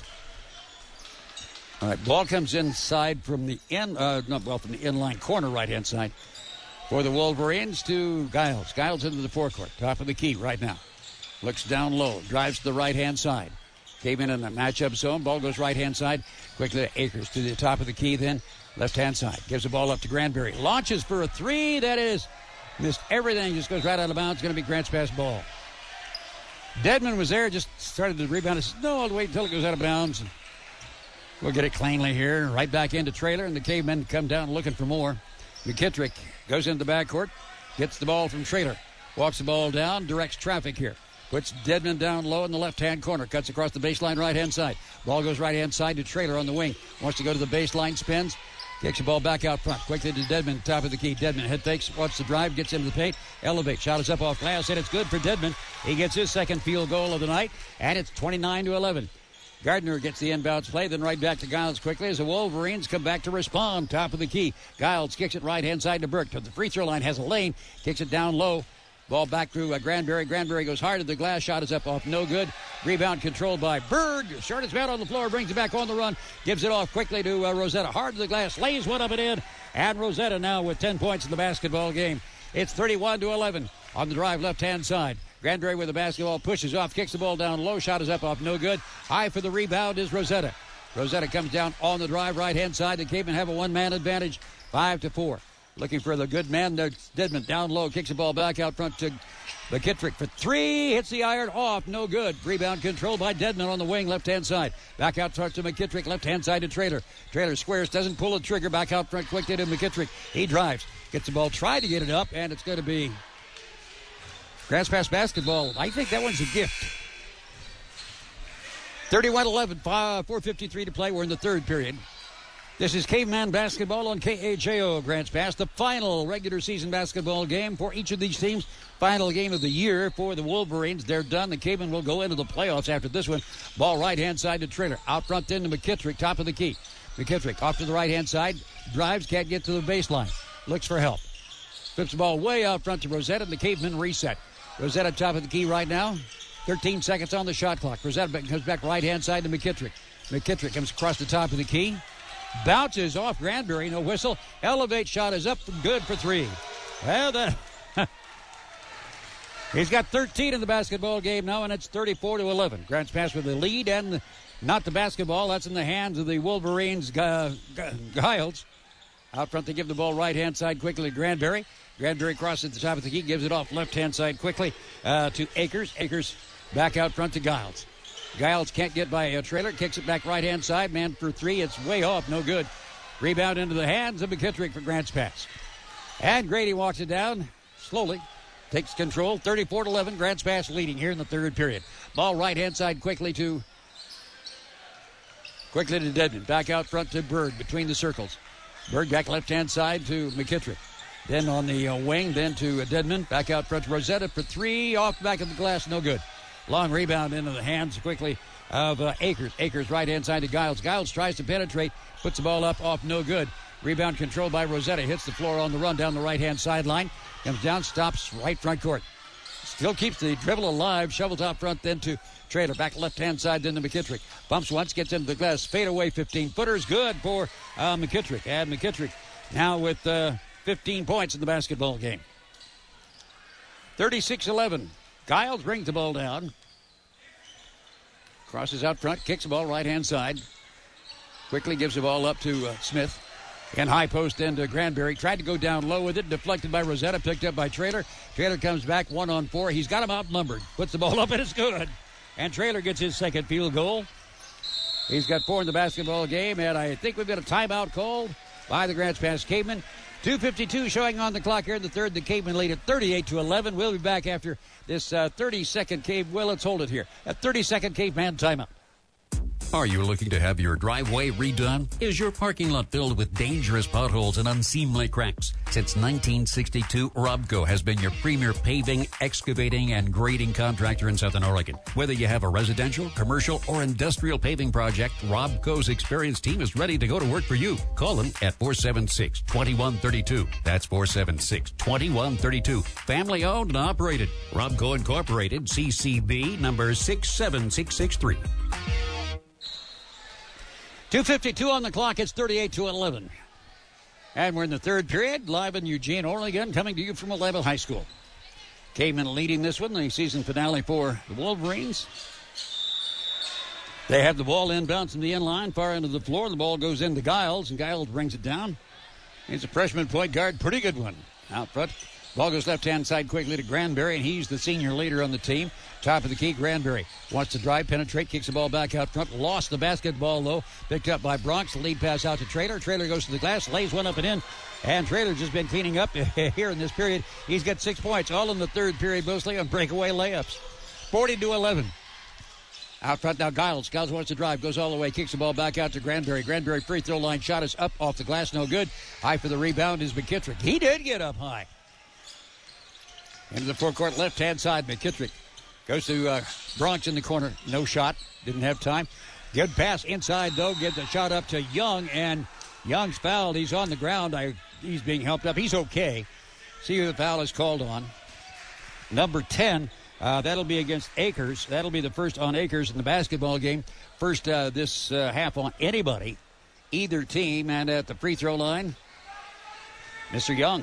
All right, ball comes inside from the from the inline corner right-hand side. for the Wolverines to Giles. Giles into the forecourt. Top of the key right now. Looks down low. Drives to the right-hand side. Came in the matchup zone. Ball goes right-hand side. Quickly to Akers to the top of the key then. Left-hand side. Gives the ball up to Granberry. Launches for a three. That is missed everything. Just goes right out of bounds. Going to be Grants pass ball. Dedman was there. Just started to rebound. He says, no, I'll wait until it goes out of bounds. We'll get it cleanly here. Right back into Traylor. And the Cavemen come down looking for more. McKittrick goes into the backcourt. Gets the ball from Traylor. Walks the ball down. Directs traffic here. Puts Dedman down low in the left-hand corner. Cuts across the baseline right-hand side. Ball goes right-hand side to Traylor on the wing. Wants to go to the baseline, spins. Kicks the ball back out front. Quickly to Dedman, top of the key. Dedman head fakes, wants the drive, gets into the paint. Elevate, shot is up off glass, and it's good for Dedman. He gets his second field goal of the night, and it's 29-11. Gardner gets the inbounds play, then right back to Giles quickly as the Wolverines come back to respond. Top of the key. Giles kicks it right-hand side to Burke. To the free throw line, has a lane. Kicks it down low. Ball back through Granberry. Granberry goes hard at the glass. Shot is up off. No good. Rebound controlled by Berg. Shortest man on the floor. Brings it back on the run. Gives it off quickly to Rosetta. Hard to the glass. Lays one up and in. And Rosetta now with 10 points in the basketball game. It's 31-11 on the drive left-hand side. Granberry with the basketball. Pushes off. Kicks the ball down low. Shot is up off. No good. High for the rebound is Rosetta. Rosetta comes down on the drive right-hand side. The Cavemen have a one-man advantage. 5-4. Looking for the good man. There's Dedman down low. Kicks the ball back out front to McKittrick for three. Hits the iron off. No good. Rebound controlled by Dedman on the wing, left-hand side. Back out front to McKittrick. Left-hand side to Traylor. Traylor squares. Doesn't pull the trigger. Back out front quickly to McKittrick. He drives. Gets the ball. Tried to get it up, and it's going to be Grants pass basketball. I think that one's a gift. 31-11. 4:53 to play. We're in the third period. This is Caveman Basketball on KHAO Grants Pass, the final regular season basketball game for each of these teams. Final game of the year for the Wolverines. They're done. The Cavemen will go into the playoffs after this one. Ball right-hand side to Traylor. Out front then to McKittrick, top of the key. McKittrick off to the right-hand side. Drives, can't get to the baseline. Looks for help. Flips the ball way out front to Rosetta, and the Cavemen reset. Rosetta top of the key right now. 13 seconds on the shot clock. Rosetta comes back right-hand side to McKittrick. McKittrick comes across the top of the key. Bounces off Granberry, no whistle. Elevate shot is up, good for three. Well, he's got 13 in the basketball game now, and it's 34-11. Grants pass with the lead, and not the basketball. That's in the hands of the Wolverines. Giles out front, they give the ball right-hand side quickly to Granberry. Granberry crosses the top of the key, gives it off left-hand side quickly to Akers. Akers back out front to Giles. Giles can't get by a Traylor. Kicks it back right-hand side. Man for three. It's way off. No good. Rebound into the hands of McKittrick for Grants pass. And Grady walks it down slowly. Takes control. 34-11. Grants pass leading here in the third period. Ball right-hand side quickly to Dedman. Back out front to Berg between the circles. Berg back left-hand side to McKittrick. Then on the wing, then to Dedman. Back out front to Rosetta for three. Off the back of the glass. No good. Long rebound into the hands quickly of Akers. Akers right-hand side to Giles. Giles tries to penetrate. Puts the ball up off. No good. Rebound controlled by Rosetta. Hits the floor on the run down the right-hand sideline. Comes down, stops right front court. Still keeps the dribble alive. Shovels out front then to Traylor. Back left-hand side then to McKittrick. Bumps once, gets into the glass. Fade away 15-footers. Good for McKittrick. And McKittrick now with 15 points in the basketball game. 36-11. Giles brings the ball down. Crosses out front, kicks the ball right-hand side. Quickly gives the ball up to Smith. In high post then to Granberry. Tried to go down low with it. Deflected by Rosetta. Picked up by Traylor. Traylor comes back 1-on-4. He's got him outnumbered. Puts the ball up and it's good. And Traylor gets his second field goal. He's got 4 in the basketball game. And I think we've got a timeout called by the Grants Pass Cavemen. 2:52 showing on the clock here in the third. The Cavemen lead at 38-11. We'll be back after this 30-second cave. Well, let's hold it here. A 30-second Caveman timeout. Are you looking to have your driveway redone? Is your parking lot filled with dangerous potholes and unseemly cracks? Since 1962, Robco has been your premier paving, excavating, and grading contractor in Southern Oregon. Whether you have a residential, commercial, or industrial paving project, Robco's experienced team is ready to go to work for you. Call them at 476-2132. That's 476-2132. Family owned and operated. Robco Incorporated, CCB number 67663. 2:52 on the clock. It's 38-11. And we're in the third period, live in Eugene, Oregon, coming to you from Level High School. Cavemen leading this one, the season finale for the Wolverines. They have the ball inbounds from the end line, far into the floor. The ball goes into Giles, and Giles brings it down. He's a freshman point guard, pretty good one. Out front, ball goes left-hand side quickly to Granberry, and he's the senior leader on the team. Top of the key, Granberry wants to drive, penetrate, kicks the ball back out front. Lost the basketball, though. Picked up by Bronx. The lead pass out to Traylor. Traylor goes to the glass, lays one up and in. And Traylor's just been cleaning up here in this period. He's got 6 points, all in the third period, mostly on breakaway layups. 40-11. Out front now, Giles. Giles wants to drive, goes all the way, kicks the ball back out to Granberry. Granberry free throw line shot is up off the glass, no good. High for the rebound is McKittrick. He did get up high. Into the forecourt, left-hand side, McKittrick. Goes to Bronx in the corner. No shot. Didn't have time. Good pass inside, though. Gets a shot up to Young, and Young's fouled. He's on the ground. He's being helped up. He's okay. See who the foul is called on. Number 10. That'll be against Akers. That'll be the first on Akers in the basketball game. First this half on anybody, either team. And at the free throw line, Mr. Young.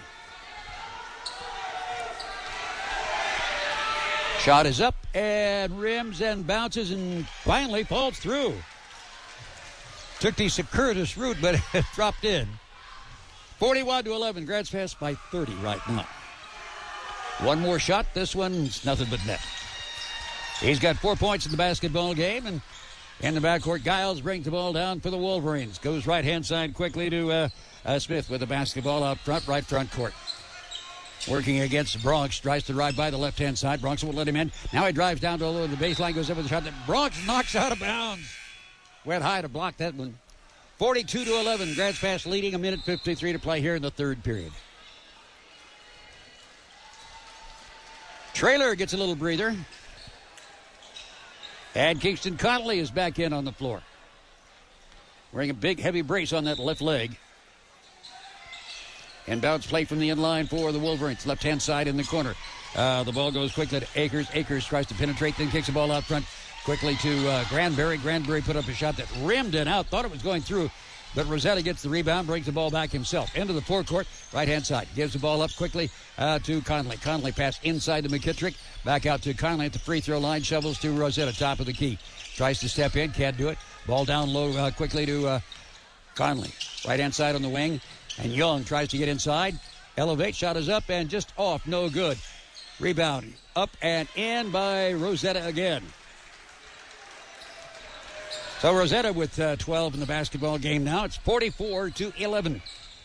Shot is up and rims and bounces and finally falls through. Took the circuitous route, but it dropped in. 41-11. Grants Pass by 30 right now. One more shot. This one's nothing but net. He's got 4 points in the basketball game. And in the backcourt, Giles brings the ball down for the Wolverines. Goes right-hand side quickly to Smith with the basketball out front, right front court. Working against Bronx. Tries to drive by the left-hand side. Bronx won't let him in. Now he drives down to the baseline, goes up with a shot that Bronx knocks out of bounds. Went high to block that one. 42-11. Grants Pass leading, 1:53 to play here in the third period. Traylor gets a little breather. And Kingston Connolly is back in on the floor. Wearing a big, heavy brace on that left leg. Inbounds play from the inline for the Wolverines. Left-hand side in the corner. The ball goes quickly to Akers. Akers tries to penetrate, then kicks the ball out front quickly to Granberry. Granberry put up a shot that rimmed and out. Thought it was going through, but Rosetta gets the rebound, brings the ball back himself. Into the forecourt, right-hand side. Gives the ball up quickly to Conley. Conley pass inside to McKittrick. Back out to Conley at the free throw line. Shovels to Rosetta, top of the key. Tries to step in, can't do it. Ball down low quickly to Conley. Right-hand side on the wing. And Young tries to get inside. Elevate, shot is up and just off. No good. Rebound up and in by Rosetta again. So Rosetta with 12 in the basketball game now. It's 44-11.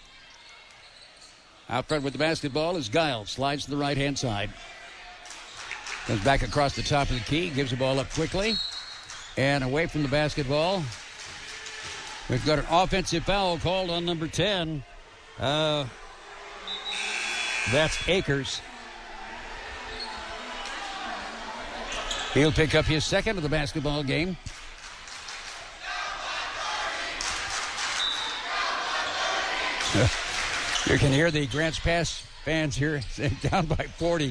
Out front with the basketball is Giles. Slides to the right-hand side. Comes back across the top of the key. Gives the ball up quickly. And away from the basketball. We've got an offensive foul called on number 10. That's Akers. He'll pick up his second of the basketball game. You can hear the Grants Pass fans here down by 40.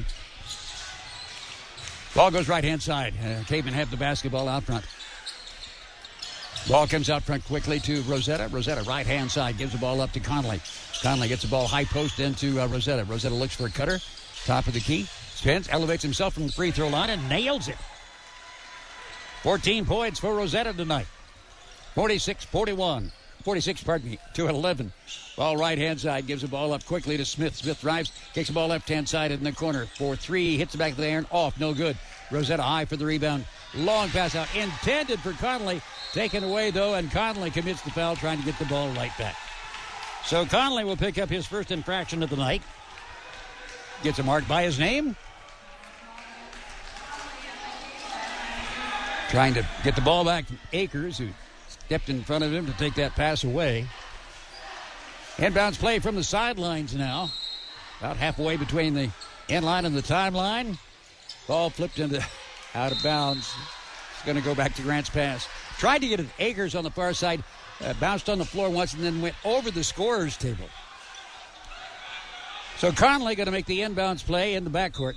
Ball goes right-hand side. Cavemen have the basketball out front. Ball comes out front quickly to Rosetta. Rosetta, right-hand side, gives the ball up to Conley. Conley gets the ball high post into Rosetta. Rosetta looks for a cutter. Top of the key. Spins, elevates himself from the free throw line and nails it. 14 points for Rosetta tonight. 46-41. 46, pardon me, to 11. Ball right-hand side, gives the ball up quickly to Smith. Smith drives, kicks the ball left-hand side in the corner for three. Hits the back of the iron, off, no good. Rosetta high for the rebound. Long pass out, intended for Conley. Taken away, though, and Conley commits the foul, trying to get the ball right back. So Conley will pick up his first infraction of the night. Gets a mark by his name. Trying to get the ball back from Akers, who stepped in front of him to take that pass away. Inbounds play from the sidelines now. About halfway between the inline and the timeline. Ball flipped into out of bounds. It's going to go back to Grants Pass. Tried to get it Akers on the far side. Bounced on the floor once and then went over the scorer's table. So Conley going to make the inbounds play in the backcourt.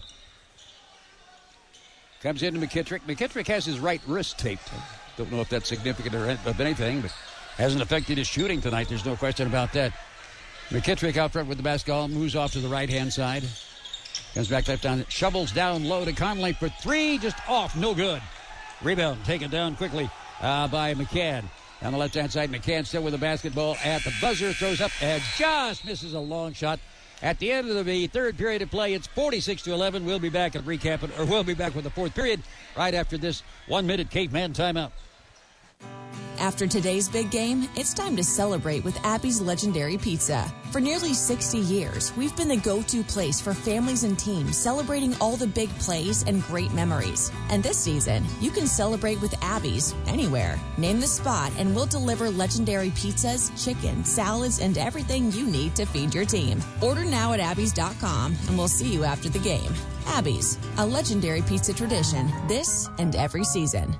Comes into McKittrick. McKittrick has his right wrist taped. Don't know if that's significant or of anything, but hasn't affected his shooting tonight. There's no question about that. McKittrick out front with the basketball, moves off to the right-hand side. Comes back left down, shovels down low to Conley for three, just off, no good. Rebound taken down quickly by McCann. On the left-hand side, McCann still with the basketball at the buzzer, throws up and just misses a long shot. At the end of the third period of play, it's 46-11. We'll be back with the fourth period right after this 1-minute caveman timeout. After today's big game, it's time to celebrate with Abby's Legendary Pizza. For nearly 60 years, we've been the go-to place for families and teams celebrating all the big plays and great memories. And this season, you can celebrate with Abby's anywhere. Name the spot and we'll deliver legendary pizzas, chicken, salads, and everything you need to feed your team. Order now at abbys.com and we'll see you after the game. Abby's, a legendary pizza tradition this and every season.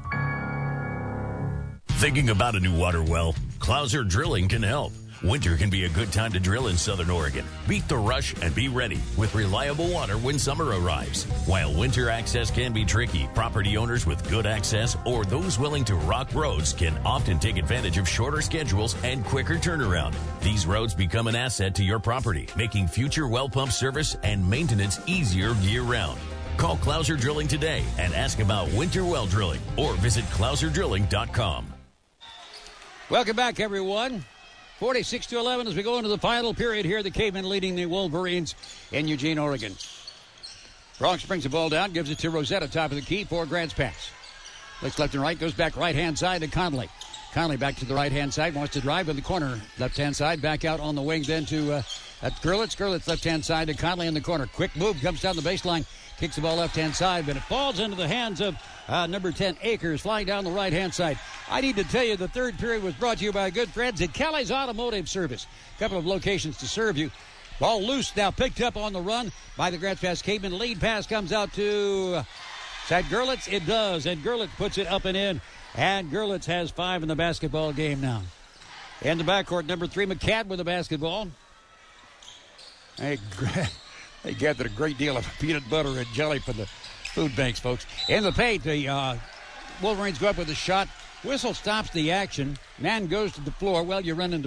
Thinking about a new water well? Clouser Drilling can help. Winter can be a good time to drill in Southern Oregon. Beat the rush and be ready with reliable water when summer arrives. While winter access can be tricky, property owners with good access or those willing to rock roads can often take advantage of shorter schedules and quicker turnaround. These roads become an asset to your property, making future well pump service and maintenance easier year-round. Call Clouser Drilling today and ask about winter well drilling or visit clouserdrilling.com. Welcome back, everyone. 46-11 as we go into the final period here. The Cavemen leading the Wolverines in Eugene, Oregon. Bronx brings the ball down, gives it to Rosetta, top of the key for Grants Pass. Looks left and right, goes back right-hand side to Conley. Conley back to the right-hand side, wants to drive in the corner. Left-hand side, back out on the wing then to Gerlitz. Gerlitz left-hand side to Conley in the corner. Quick move, comes down the baseline, kicks the ball left-hand side, but it falls into the hands of number 10, Akers, flying down the right-hand side. I need to tell you the third period was brought to you by good friends at Kelly's Automotive Service. A couple of locations to serve you. Ball loose now, picked up on the run by the Grants Pass Cavemen. Lead pass comes out to Gerlitz. It does, and Gerlitz puts it up and in. And Gerlitz has 5 in the basketball game now. In the backcourt, number 3, McCann with the basketball. They gathered a great deal of peanut butter and jelly for the food banks, folks. In the paint, the Wolverines go up with a shot. Whistle stops the action. Man goes to the floor. Well, you run into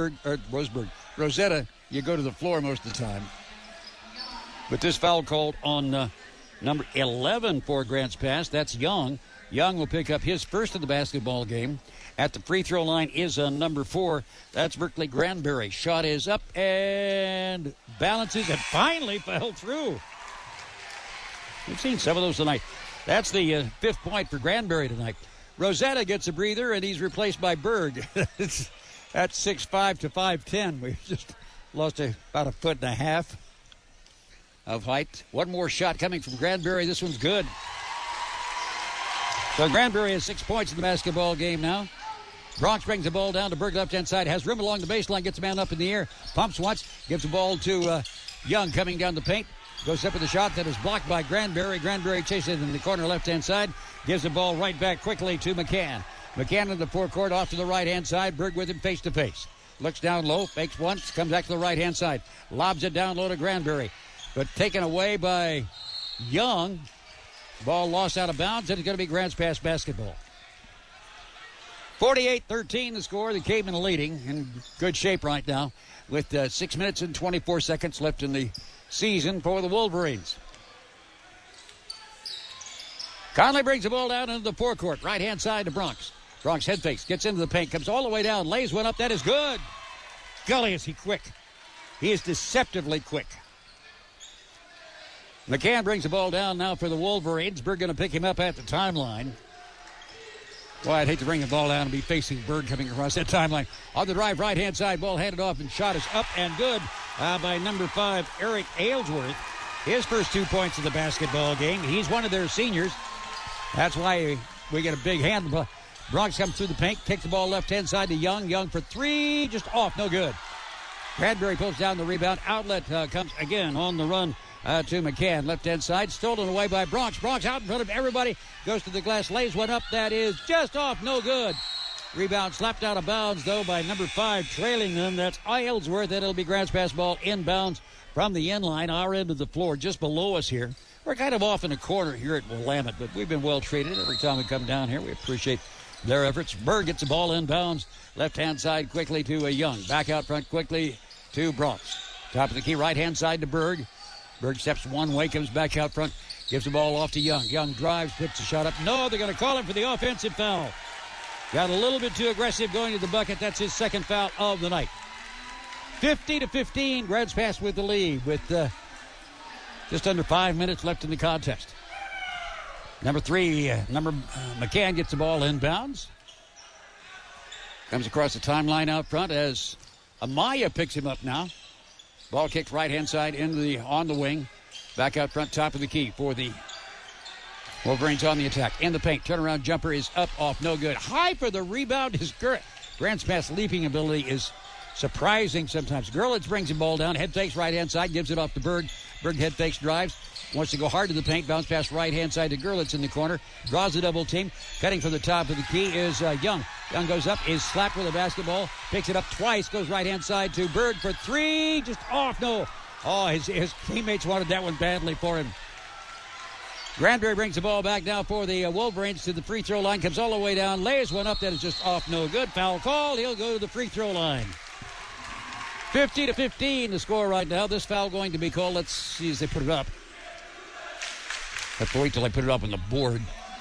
Rosetta. You go to the floor most of the time. But this foul called on number 11 for Grants Pass. That's Young. Young will pick up his first of the basketball game. At the free throw line is number 4. That's Berkeley Granberry. Shot is up and balances and finally fell through. We've seen some of those tonight. That's the 5th point for Granberry tonight. Rosetta gets a breather, and he's replaced by Berg. That's 6'5" to 5'10". We've just lost about 1.5 feet of height. One more shot coming from Granberry. This one's good. So Granberry has 6 points in the basketball game now. Bronx brings the ball down to Berg left-hand side. Has room along the baseline. Gets a man up in the air. Pumps once. Gives the ball to Young coming down the paint. Goes up with a shot that is blocked by Granberry. Granberry chases it in the corner left-hand side. Gives the ball right back quickly to McCann. McCann in the forecourt off to the right-hand side. Berg with him face-to-face. Looks down low. Fakes once. Comes back to the right-hand side. Lobs it down low to Granberry. But taken away by Young. Ball lost out of bounds, and it's going to be Grants Pass basketball. 48-13 the score. The Cavemen leading in good shape right now with 6 minutes and 24 seconds left in the season for the Wolverines. Conley brings the ball down into the forecourt. Right-hand side to Bronx. Bronx head fakes, gets into the paint, comes all the way down, lays one up. That is good. Golly, is he quick. He is deceptively quick. McCann brings the ball down now for the Wolverines. Berg going to pick him up at the timeline. Boy, I'd hate to bring the ball down and be facing Berg coming across that timeline. On the drive, right-hand side, ball handed off, and shot is up and good by number 5, Eric Aylesworth. His first 2 points of the basketball game. He's one of their seniors. That's why we get a big hand. Bronx comes through the paint, takes the ball left-hand side to Young. Young for 3, just off, no good. Granberry pulls down the rebound. Outlet comes again on the run to McCann. Left-hand side, stolen away by Bronx. Bronx out in front of everybody. Goes to the glass, lays one up. That is just off, no good. Rebound slapped out of bounds, though, by number 5, trailing them. That's Aylesworth. That'll be Grants Pass ball inbounds from the inline, our end of the floor, just below us here. We're kind of off in a corner here at Willamette, but we've been well treated every time we come down here. We appreciate their efforts. Berg gets the ball inbounds. Left-hand side quickly to Young. Back out front quickly to Bronx. Top of the key, right-hand side to Berg. Berg steps one way, comes back out front, gives the ball off to Young. Young drives, puts the shot up. No, they're going to call him for the offensive foul. Got a little bit too aggressive going to the bucket. That's his second foul of the night. 50-15, Grants Pass with the lead with just under 5 minutes left in the contest. Number 3, McCann gets the ball inbounds. Comes across the timeline out front as Amaya picks him up now. Ball kicked right-hand side on the wing. Back out front, top of the key for the Wolverines on the attack. In the paint, turnaround jumper is up, off, no good. High for the rebound is Grants Pass leaping ability is surprising sometimes. Gerlitz brings the ball down, head fakes right-hand side, gives it off to Berg. Berg head fakes, drives, wants to go hard to the paint, bounce pass right-hand side to Gerlitz in the corner, draws the double team. Cutting from the top of the key is Young. Young goes up, is slapped with a basketball, picks it up twice, goes right-hand side to Berg for 3, just off, no. Oh, his teammates wanted that one badly for him. Granbury brings the ball back now for the Wolverines to the free throw line, comes all the way down, lays one up that is just off, no good. Foul call, he'll go to the free throw line. 50-15 the score right now. This foul going to be called. Let's see as they put it up. Have to wait till I put it up on the board.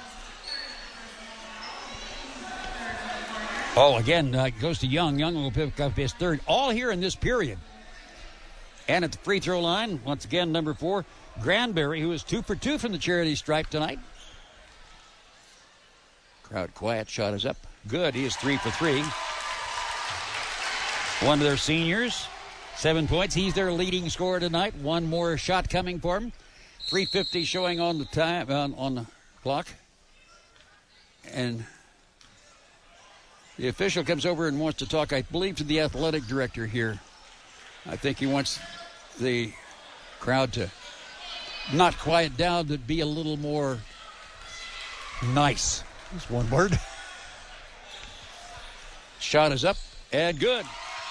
Oh, again, goes to Young. Young will pick up his third. All here in this period. And at the free throw line, once again, number 4, Granbury, who is 2 for 2 from the charity stripe tonight. Crowd quiet. Shot is up. Good. He is 3 for 3. One of their seniors, 7 points. He's their leading scorer tonight. One more shot coming for him. 3:50 showing on the time on the clock. And the official comes over and wants to talk, I believe, to the athletic director here. I think he wants the crowd to not quiet down, but be a little more nice. That's one word. Shot is up and good.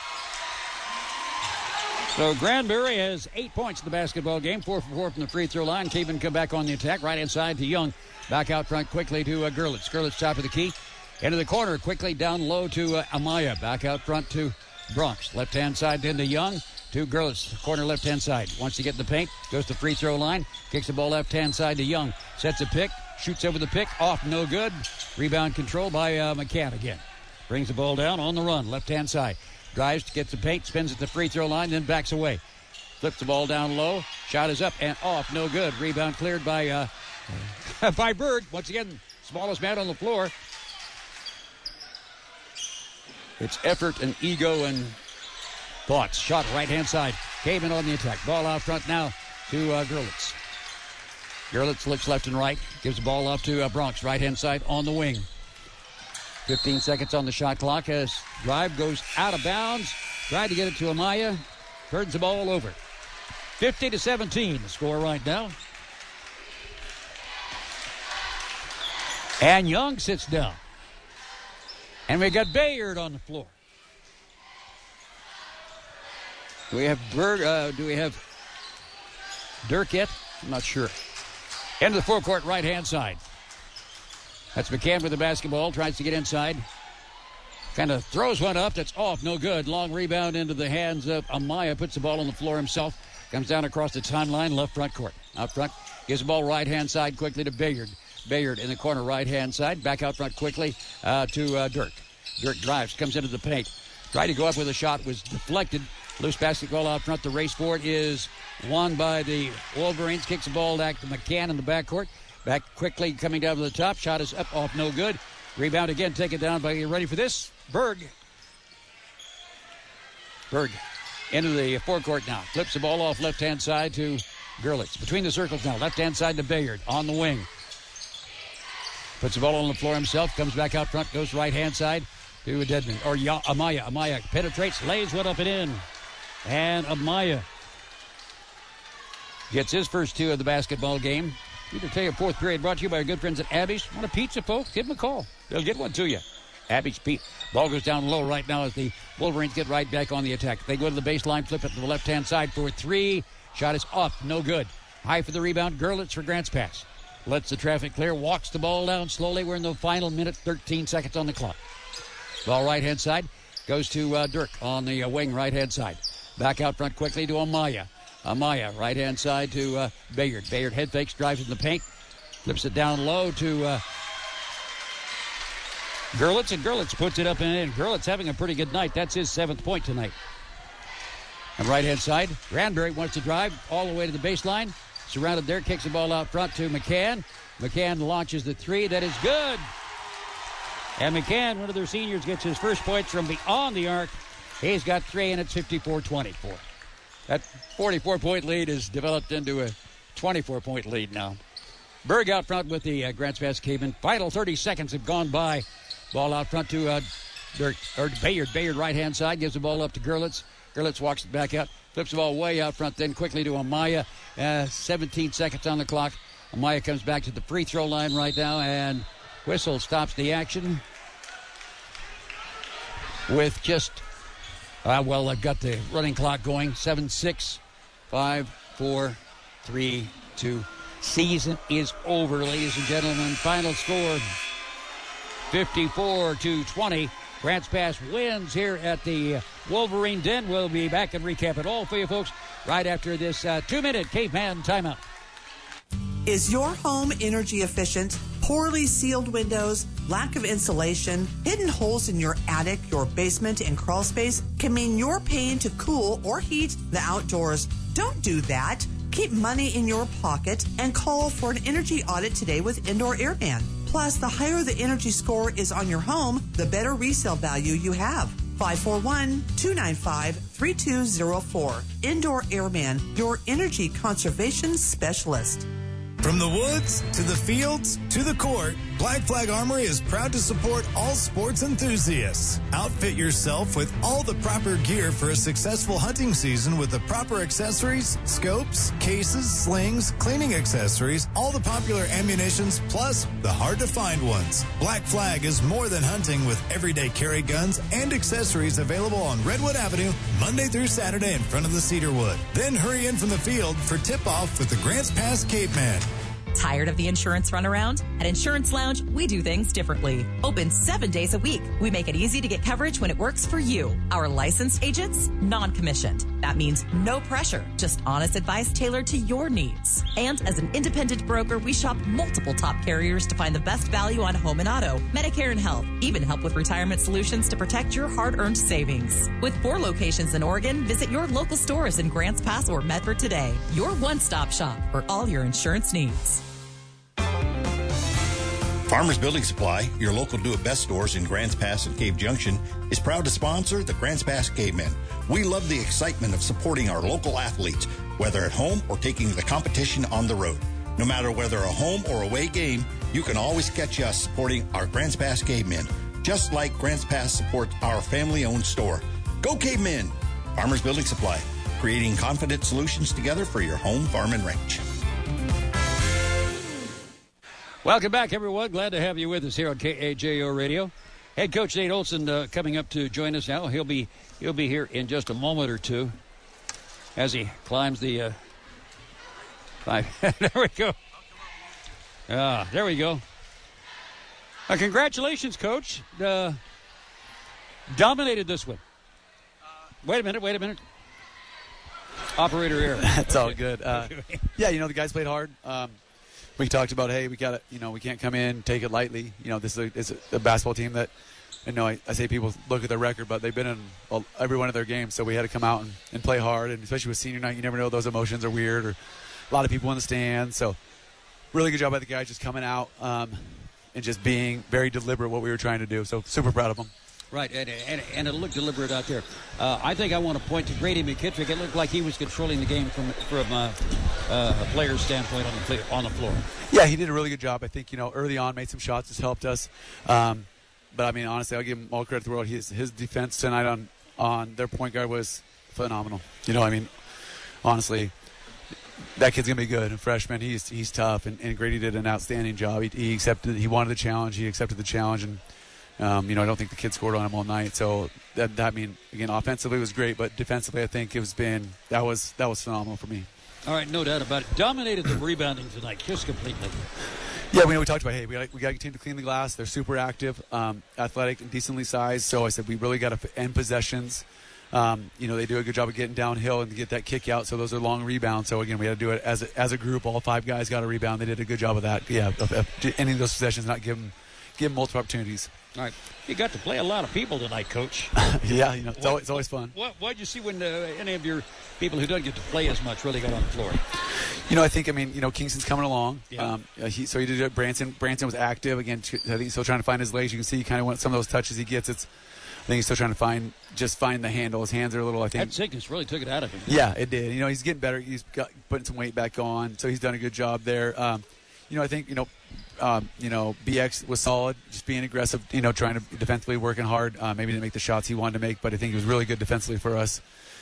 So Granbury has 8 points in the basketball game, 4 for 4 from the free throw line. Caven come back on the attack, right inside to Young. Back out front quickly to Gerlitz. Gerlitz top of the key. Into the corner quickly, down low to Amaya. Back out front to Bronx. Left-hand side into Young to Gerlitz. Corner left-hand side. Wants to get in the paint. Goes to free throw line. Kicks the ball left-hand side to Young. Sets a pick. Shoots over the pick. Off, no good. Rebound control by McCann again. Brings the ball down on the run. Left-hand side. Drives to get the paint, spins at the free throw line, then backs away. Flips the ball down low. Shot is up and off. No good. Rebound cleared by by Berg. Once again, smallest man on the floor. It's effort and ego and thoughts. Shot right-hand side. Caven on the attack. Ball out front now to Gerlitz. Gerlitz looks left and right. Gives the ball off to Bronx. Right-hand side on the wing. 15 seconds on the shot clock as drive goes out of bounds. Tried to get it to Amaya. Turns the ball over. 50-17 the score right now. And Young sits down. And we got Bayard on the floor. Do we have Dirk yet? I'm not sure. Into the forecourt right-hand side. That's McCann with the basketball. Tries to get inside. Kind of throws one up. That's off. No good. Long rebound into the hands of Amaya. Puts the ball on the floor himself. Comes down across the timeline. Left front court. Out front. Gives the ball right-hand side quickly to Bayard. Bayard in the corner right-hand side. Back out front quickly to Dirk. Dirk drives. Comes into the paint. Tried to go up with a shot. Was deflected. Loose basketball out front. The race for it is won by the Wolverines. Kicks the ball back to McCann in the backcourt. Back quickly coming down to the top. Shot is up, off, no good. Rebound again, taken down by, you ready for this? Berg. Berg into the forecourt now. Flips the ball off left-hand side to Gerlitz. Between the circles now. Left-hand side to Bayard on the wing. Puts the ball on the floor himself. Comes back out front. Goes right-hand side to Dedman. Or Amaya. Amaya penetrates, lays one up and in. And Amaya gets his first 2 of the basketball game. Peter Taylor, fourth period, brought to you by our good friends at Abby's. Want a pizza, folks? Give them a call. They'll get one to you. Abby's Pete. Ball goes down low right now as the Wolverines get right back on the attack. They go to the baseline, flip it to the left-hand side for 3. Shot is off, no good. High for the rebound, Gerlitz for Grants Pass. Lets the traffic clear, walks the ball down slowly. We're in the final minute, 13 seconds on the clock. Ball right-hand side, goes to Dirk on the wing right-hand side. Back out front quickly to Amaya. Amaya, right-hand side to Bayard. Bayard head fakes, drives in the paint. Flips it down low to Gerlitz, and Gerlitz puts it up and in. Gerlitz having a pretty good night. That's his 7th point tonight. On right-hand side, Granbury wants to drive all the way to the baseline. Surrounded there, kicks the ball out front to McCann. McCann launches the three. That is good. And McCann, one of their seniors, gets his first points from beyond the arc. He's got 3, and it's 54-24. That 44-point lead is developed into a 24-point lead now. Berg out front with the Grants Pass Cavemen. Final 30 seconds have gone by. Ball out front to Bayard. Bayard right-hand side gives the ball up to Gerlitz. Gerlitz walks it back out. Flips the ball way out front, then quickly to Amaya. 17 seconds on the clock. Amaya comes back to the free throw line right now, and whistle stops the action with just... well, I've got the running clock going. 7-6, 5, 4, 3, 2. Season is over, ladies and gentlemen. Final score, 54-20. Grants Pass wins here at the Wolverine Den. We'll be back and recap it all for you folks right after this 2-minute Caveman timeout. Is your home energy efficient? Poorly sealed windows, lack of insulation, hidden holes in your attic, your basement, and crawl space can mean you're paying to cool or heat the outdoors. Don't do that. Keep money in your pocket and call for an energy audit today with Indoor Airman. Plus, the higher the energy score is on your home, the better resale value you have. 541-295-3204. Indoor Airman, your energy conservation specialist. From the woods to the fields to the court, Black Flag Armory is proud to support all sports enthusiasts. Outfit yourself with all the proper gear for a successful hunting season with the proper accessories, scopes, cases, slings, cleaning accessories, all the popular ammunitions, plus the hard-to-find ones. Black Flag is more than hunting with everyday carry guns and accessories available on Redwood Avenue Monday through Saturday in front of the Cedarwood. Then hurry in from the field for tip-off with the Grants Pass Caveman. Tired of the insurance runaround? At Insurance Lounge, we do things differently. Open 7 days a week. We make it easy to get coverage when it works for you. Our licensed agents, non-commissioned. That means no pressure, just honest advice tailored to your needs. And as an independent broker, we shop multiple top carriers to find the best value on home and auto, Medicare and health, even help with retirement solutions to protect your hard-earned savings. With 4 locations in Oregon, visit your local stores in Grants Pass or Medford today. Your one-stop shop for all your insurance needs. Farmers Building Supply, your local do-it-best stores in Grants Pass and Cave Junction, is proud to sponsor the Grants Pass Cavemen. We love the excitement of supporting our local athletes, whether at home or taking the competition on the road. No matter whether a home or away game, you can always catch us supporting our Grants Pass Cavemen, just like Grants Pass supports our family-owned store. Go Cavemen! Farmers Building Supply, creating confident solutions together for your home, farm, and ranch. Welcome back, everyone. Glad to have you with us here on KAJO Radio. Head coach Nate Olson coming up to join us now. He'll be here in just a moment or two as he climbs the five. There we go. There we go. Congratulations, Coach. Dominated this one. Wait a minute. Operator error. That's all good. Yeah, the guys played hard. We talked about, hey, we got to, we can't come in, take it lightly. This is a basketball team that, I say people look at their record, but they've been in every one of their games, so we had to come out and play hard. And especially with senior night, you never know, those emotions are weird, or a lot of people in the stands. So really good job by the guys just coming out and just being very deliberate what we were trying to do. So super proud of them. Right, and it looked deliberate out there. I think I want to point to Grady McKittrick. It looked like he was controlling the game from a player's standpoint on the floor. Yeah, he did a really good job. I think, early on made some shots, just helped us. But, honestly, I'll give him all credit in the world. His defense tonight on their point guard was phenomenal. Honestly, that kid's going to be good. A freshman, he's tough, and Grady did an outstanding job. He wanted the challenge. He accepted the challenge, and I don't think the kid scored on him all night. So again, offensively it was great, but defensively I think that was phenomenal for me. All right, no doubt about it. Dominated the rebounding tonight, just completely. Yeah, we talked about, hey, we got to continue to clean the glass. They're super active, athletic, and decently sized. So I said we really got to end possessions. They do a good job of getting downhill and get that kick out. So those are long rebounds. So again, we had to do it as a group. All 5 guys got a rebound. They did a good job of that. Yeah, any of those possessions, not give them multiple opportunities. All right, you got to play a lot of people tonight, Coach. Yeah, it's always fun. What did you see when any of your people who don't get to play as much really got on the floor? I think Kingston's coming along. Yeah. He did it. Branson was active again. I think he's still trying to find his legs. You can see kind of some of those touches he gets. I think he's still trying to find the handle. His hands are a little. I think that sickness really took it out of him. Yeah, it did. He's getting better. He's putting some weight back on, so he's done a good job there. I think BX was solid, just being aggressive. Trying to defensively, working hard. Maybe didn't make the shots he wanted to make, but I think he was really good defensively for us.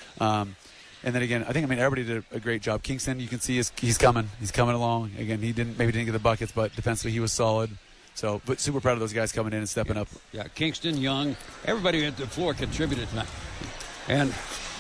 And then again, I think everybody did a great job. Kingston, you can see he's coming. He's coming along. Again, he didn't get the buckets, but defensively he was solid. So, but super proud of those guys coming in and stepping up. Yeah, Kingston, Young, everybody at the floor contributed tonight. And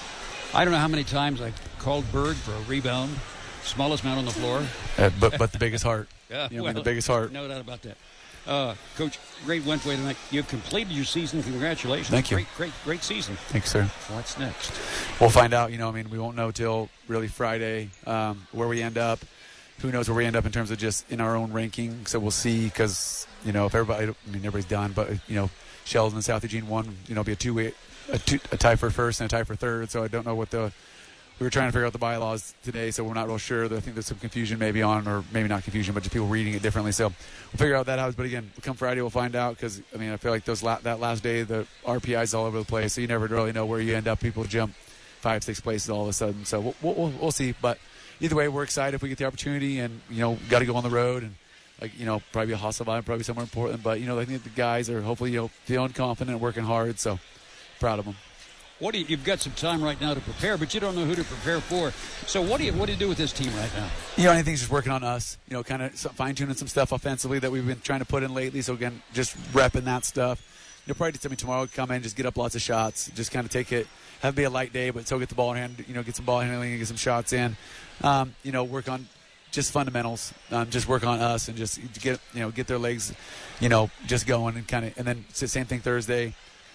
I don't know how many times I called Berg for a rebound, smallest man on the floor. But the biggest heart. Yeah, the biggest heart. No doubt about that. Coach, great went way tonight. You've completed your season. Congratulations. Thank you. Great season. Thanks, sir. What's next? We'll find out. We won't know till really Friday where we end up. Who knows where we end up in terms of just in our own ranking. So we'll see because, if everybody's done. But, Sheldon and South Eugene won, be a two-way, a tie for first and a tie for third. So I don't know what we were trying to figure out the bylaws today, so we're not real sure. I think there's some confusion maybe or maybe not confusion, but just people reading it differently. So we'll figure out that out. But again, come Friday, we'll find out because, I feel like that last day, the RPI's all over the place, so you never really know where you end up. People jump 5-6 places all of a sudden. So we'll see. But either way, we're excited if we get the opportunity and, got to go on the road and, probably a hostile vibe, probably somewhere in Portland. But, I think the guys are hopefully, feeling confident and working hard. So proud of them. You've got some time right now to prepare, but you don't know who to prepare for. So what do you do with this team right now? Anything's just working on us. Kind of fine-tuning some stuff offensively that we've been trying to put in lately. So again, just repping that stuff. Probably tomorrow come in, just get up lots of shots, just kind of take it, have it be a light day, but still get the ball in hand, get some ball handling and get some shots in. Work on just fundamentals, just work on us and just get their legs, just going and then same thing Thursday.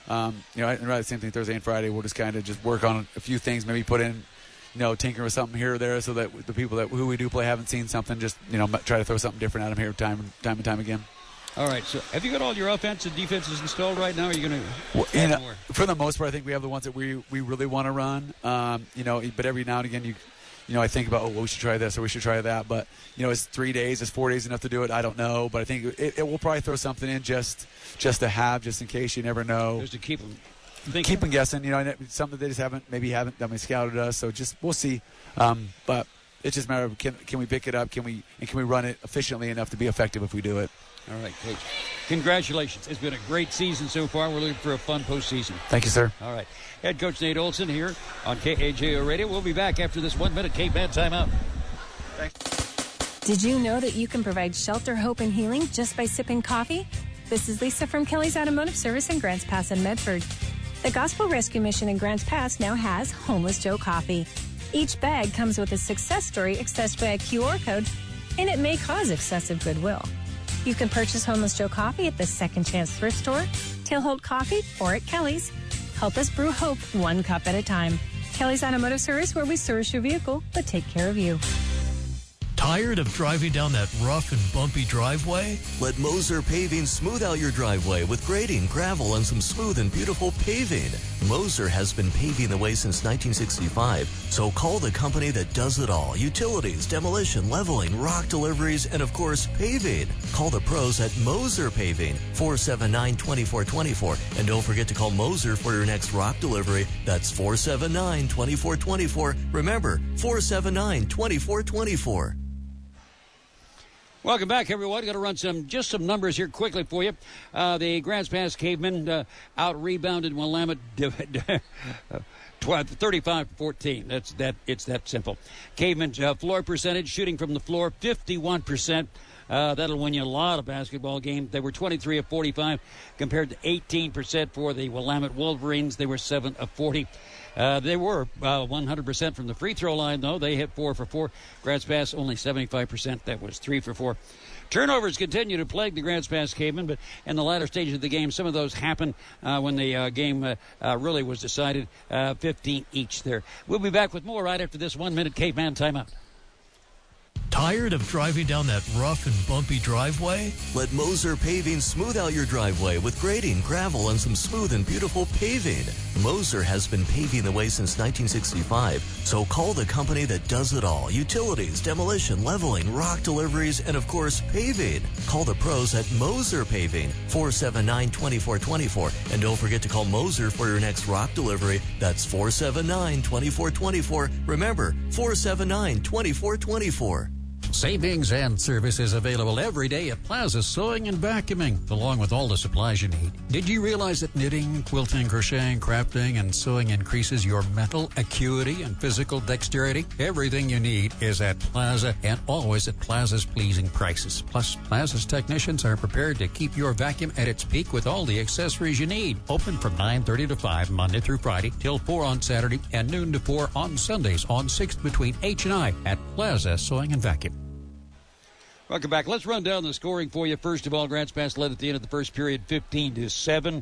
Same thing Thursday and Friday. We'll just kind of just work on a few things, maybe put in, tinker with something here or there so that the people who we do play haven't seen something, just, try to throw something different at them here time and time again. All right. So have you got all your offense and defenses installed right now? Or are you going to add more? For the most part, I think we have the ones that we really want to run. But every now and again, I think about, we should try this or we should try that. But, is 3 days, is 4 days enough to do it? I don't know. But I think it will probably throw something in just to have, just in case. You never know. Just to keep them thinking. Keep them guessing. Something they just haven't scouted us. So just we'll see. But it's just a matter of can we pick it up? Can we run it efficiently enough to be effective if we do it? All right, Coach. Congratulations. It's been a great season so far. We're looking for a fun postseason. Thank you, sir. All right. Head Coach Nate Olson here on KAJO Radio. We'll be back after this 1 minute K-Bad timeout. Thanks. Did you know that you can provide shelter, hope, and healing just by sipping coffee? This is Lisa from Kelly's Automotive Service in Grants Pass and Medford. The Gospel Rescue Mission in Grants Pass now has Homeless Joe Coffee. Each bag comes with a success story accessed by a QR code, and it may cause excessive goodwill. You can purchase Homeless Joe Coffee at the Second Chance Thrift Store, Tailhold Coffee, or at Kelly's. Help us brew hope one cup at a time. Kelly's Automotive Service, where we service your vehicle, but take care of you. Tired of driving down that rough and bumpy driveway? Let Moser Paving smooth out your driveway with grading, gravel, and some smooth and beautiful paving. Moser has been paving the way since 1965, so call the company that does it all. Utilities, demolition, leveling, rock deliveries, and of course, paving. Call the pros at Moser Paving, 479-2424. And don't forget to call Moser for your next rock delivery. That's 479-2424. Remember, 479-2424. Welcome back, everyone. Got to run some numbers here quickly for you. The Grants Pass Cavemen out-rebounded Willamette 35-14. It's that simple. Cavemen's floor percentage, shooting from the floor, 51%. That'll win you a lot of basketball games. They were 23 of 45 compared to 18% for the Willamette Wolverines. They were 7 of 40. They were 100% from the free throw line, though. They hit 4 for 4. Grants Pass only 75%. That was 3 for 4. Turnovers continue to plague the Grants Pass Cavemen, but in the latter stages of the game, some of those happened when the game really was decided. 15 each there. We'll be back with more right after this 1-minute Caveman timeout. Tired of driving down that rough and bumpy driveway? Let Moser Paving smooth out your driveway with grading, gravel, and some smooth and beautiful paving. Moser has been paving the way since 1965, so call the company that does it all. Utilities, demolition, leveling, rock deliveries, and of course, paving. Call the pros at Moser Paving, 479-2424. And don't forget to call Moser for your next rock delivery. That's 479-2424. Remember, 479-2424. Savings and services available every day at Plaza Sewing and Vacuuming, along with all the supplies you need. Did you realize that knitting, quilting, crocheting, crafting, and sewing increases your mental acuity and physical dexterity? Everything you need is at Plaza and always at Plaza's pleasing prices. Plus, Plaza's technicians are prepared to keep your vacuum at its peak with all the accessories you need. Open from 9:30 to 5 Monday through Friday, till 4 on Saturday, and noon to 4 on Sundays on 6th between H and I at Plaza Sewing and Vacuum. Welcome back. Let's run down the scoring for you. First of all, Grants Pass led at the end of the first period 15-2.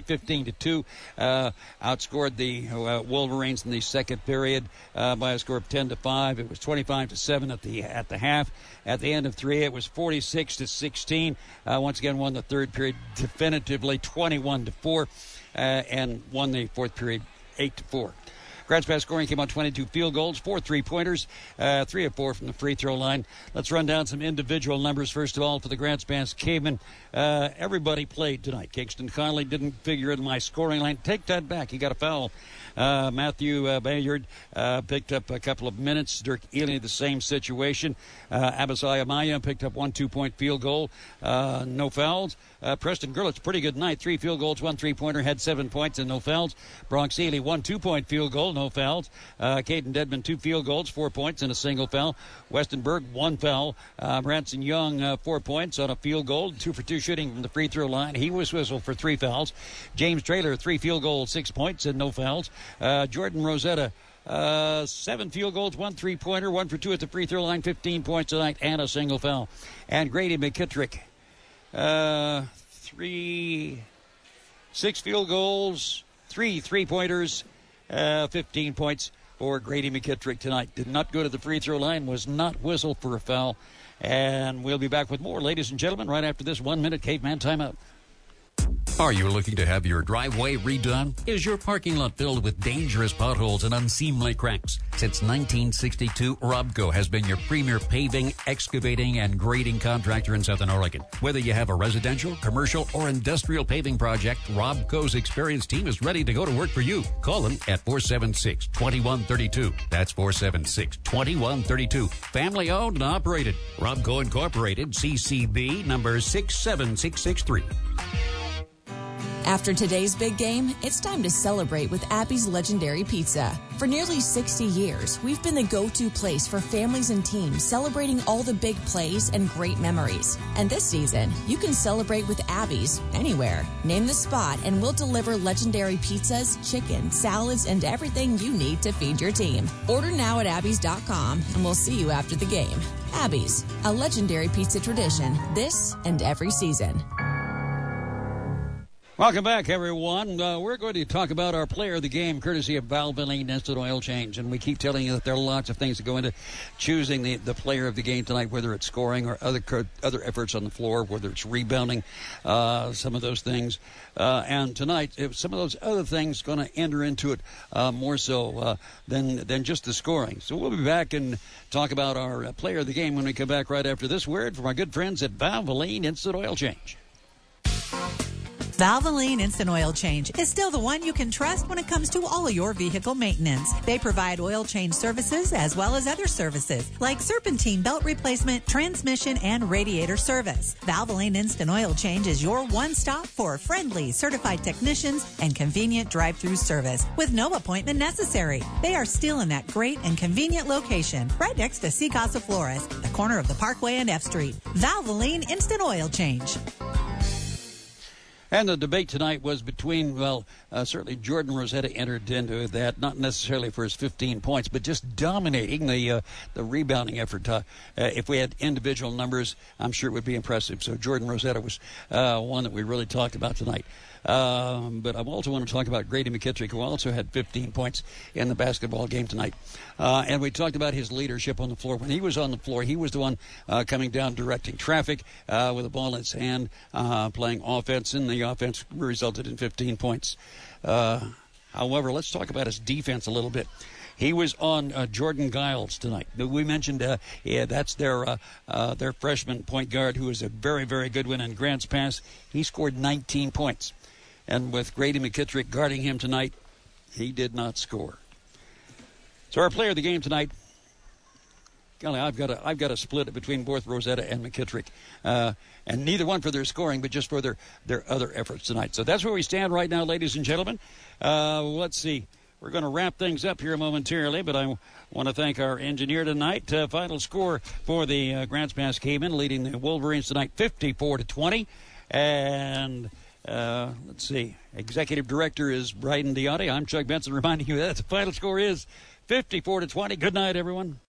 Outscored the Wolverines in the second period by a score of 10-5. It was 25-7 at the half. At the end of 3, it was 46-16. Once again, won the third period definitively 21-4, and won the fourth period 8-4. Grants Pass scoring came on 22 field goals, 4 3-pointers, 3 of 4 from the free throw line. Let's run down some individual numbers. First of all, for the Grants Pass Cavemen, everybody played tonight. Kingston Conley didn't figure in my scoring line. Take that back. He got a foul. Matthew Bayard picked up a couple of minutes. Dirk Ely, the same situation. Abisai Amaya picked up 1 2-point field goal. No fouls. Preston Gurlitt's pretty good night. 3 field goals, 1 3-pointer, had 7 points and no fouls. Bronx Ely, 1 2-point field goal, no fouls. Caden Dedman, 2 field goals, 4 points and a single foul. Westenberg, 1 foul. Branson Young, 4 points on a field goal, 2 for 2 shooting from the free throw line. He was whistled for 3 fouls. James Traylor, 3 field goals, 6 points and no fouls. Jordan Rosetta, 7 field goals, 1 3-pointer, 1 for 2 at the free throw line, 15 points tonight, and a single foul. And Grady McKittrick, 6 field goals, 3 3-pointers, 15 points for Grady McKittrick tonight. Did not go to the free throw line, was not whistled for a foul. And we'll be back with more, ladies and gentlemen, right after this 1-minute Caveman timeout. Are you looking to have your driveway redone? Is your parking lot filled with dangerous potholes and unseemly cracks? Since 1962, Robco has been your premier paving, excavating, and grading contractor in Southern Oregon. Whether you have a residential, commercial, or industrial paving project, Robco's experienced team is ready to go to work for you. Call them at 476-2132. That's 476-2132. Family owned and operated. Robco Incorporated, CCB number 67663. After today's big game, it's time to celebrate with Appy's Legendary Pizza. For nearly 60 years, we've been the go-to place for families and teams celebrating all the big plays and great memories. And this season, you can celebrate with Abby's anywhere. Name the spot and we'll deliver legendary pizzas, chicken, salads, and everything you need to feed your team. Order now at abbys.com and we'll see you after the game. Abby's, a legendary pizza tradition this and every season. Welcome back, everyone. We're going to talk about our player of the game, courtesy of Valvoline Instant Oil Change. And we keep telling you that there are lots of things that go into choosing the player of the game tonight, whether it's scoring or other efforts on the floor, whether it's rebounding, some of those things. And tonight, some of those other things going to enter into it more so than just the scoring. So we'll be back and talk about our player of the game when we come back right after this word from our good friends at Valvoline Instant Oil Change. Valvoline Instant Oil Change is still the one you can trust when it comes to all your vehicle maintenance. They provide oil change services as well as other services like serpentine belt replacement, transmission, and radiator service. Valvoline Instant Oil Change is your one-stop for friendly, certified technicians and convenient drive-through service with no appointment necessary. They are still in that great and convenient location right next to Sea Casa Flores, the corner of the Parkway and F Street. Valvoline Instant Oil Change. And the debate tonight was between, certainly Jordan Rosetta entered into that, not necessarily for his 15 points, but just dominating the rebounding effort. If we had individual numbers, I'm sure it would be impressive. So Jordan Rosetta was one that we really talked about tonight. But I also want to talk about Grady McKittrick, who also had 15 points in the basketball game tonight. And we talked about his leadership on the floor. When he was on the floor, he was the one coming down, directing traffic with the ball in his hand, playing offense, and the offense resulted in 15 points. However, let's talk about his defense a little bit. He was on Jordan Giles tonight. We mentioned that's their freshman point guard, who is a very, very good one in Grants Pass. He scored 19 points. And with Grady McKittrick guarding him tonight, he did not score. So our player of the game tonight, golly, I've got to split it between both Rosetta and McKittrick. And neither one for their scoring, but just for their other efforts tonight. So that's where we stand right now, ladies and gentlemen. Let's see. We're going to wrap things up here momentarily, but I want to thank our engineer tonight. Final score for the Grants Pass Cavemen, leading the Wolverines tonight 54-20. And let's see. Executive Director is Bryden Deotte. I'm Chuck Benson reminding you that the final score is 54-20. Good night, everyone.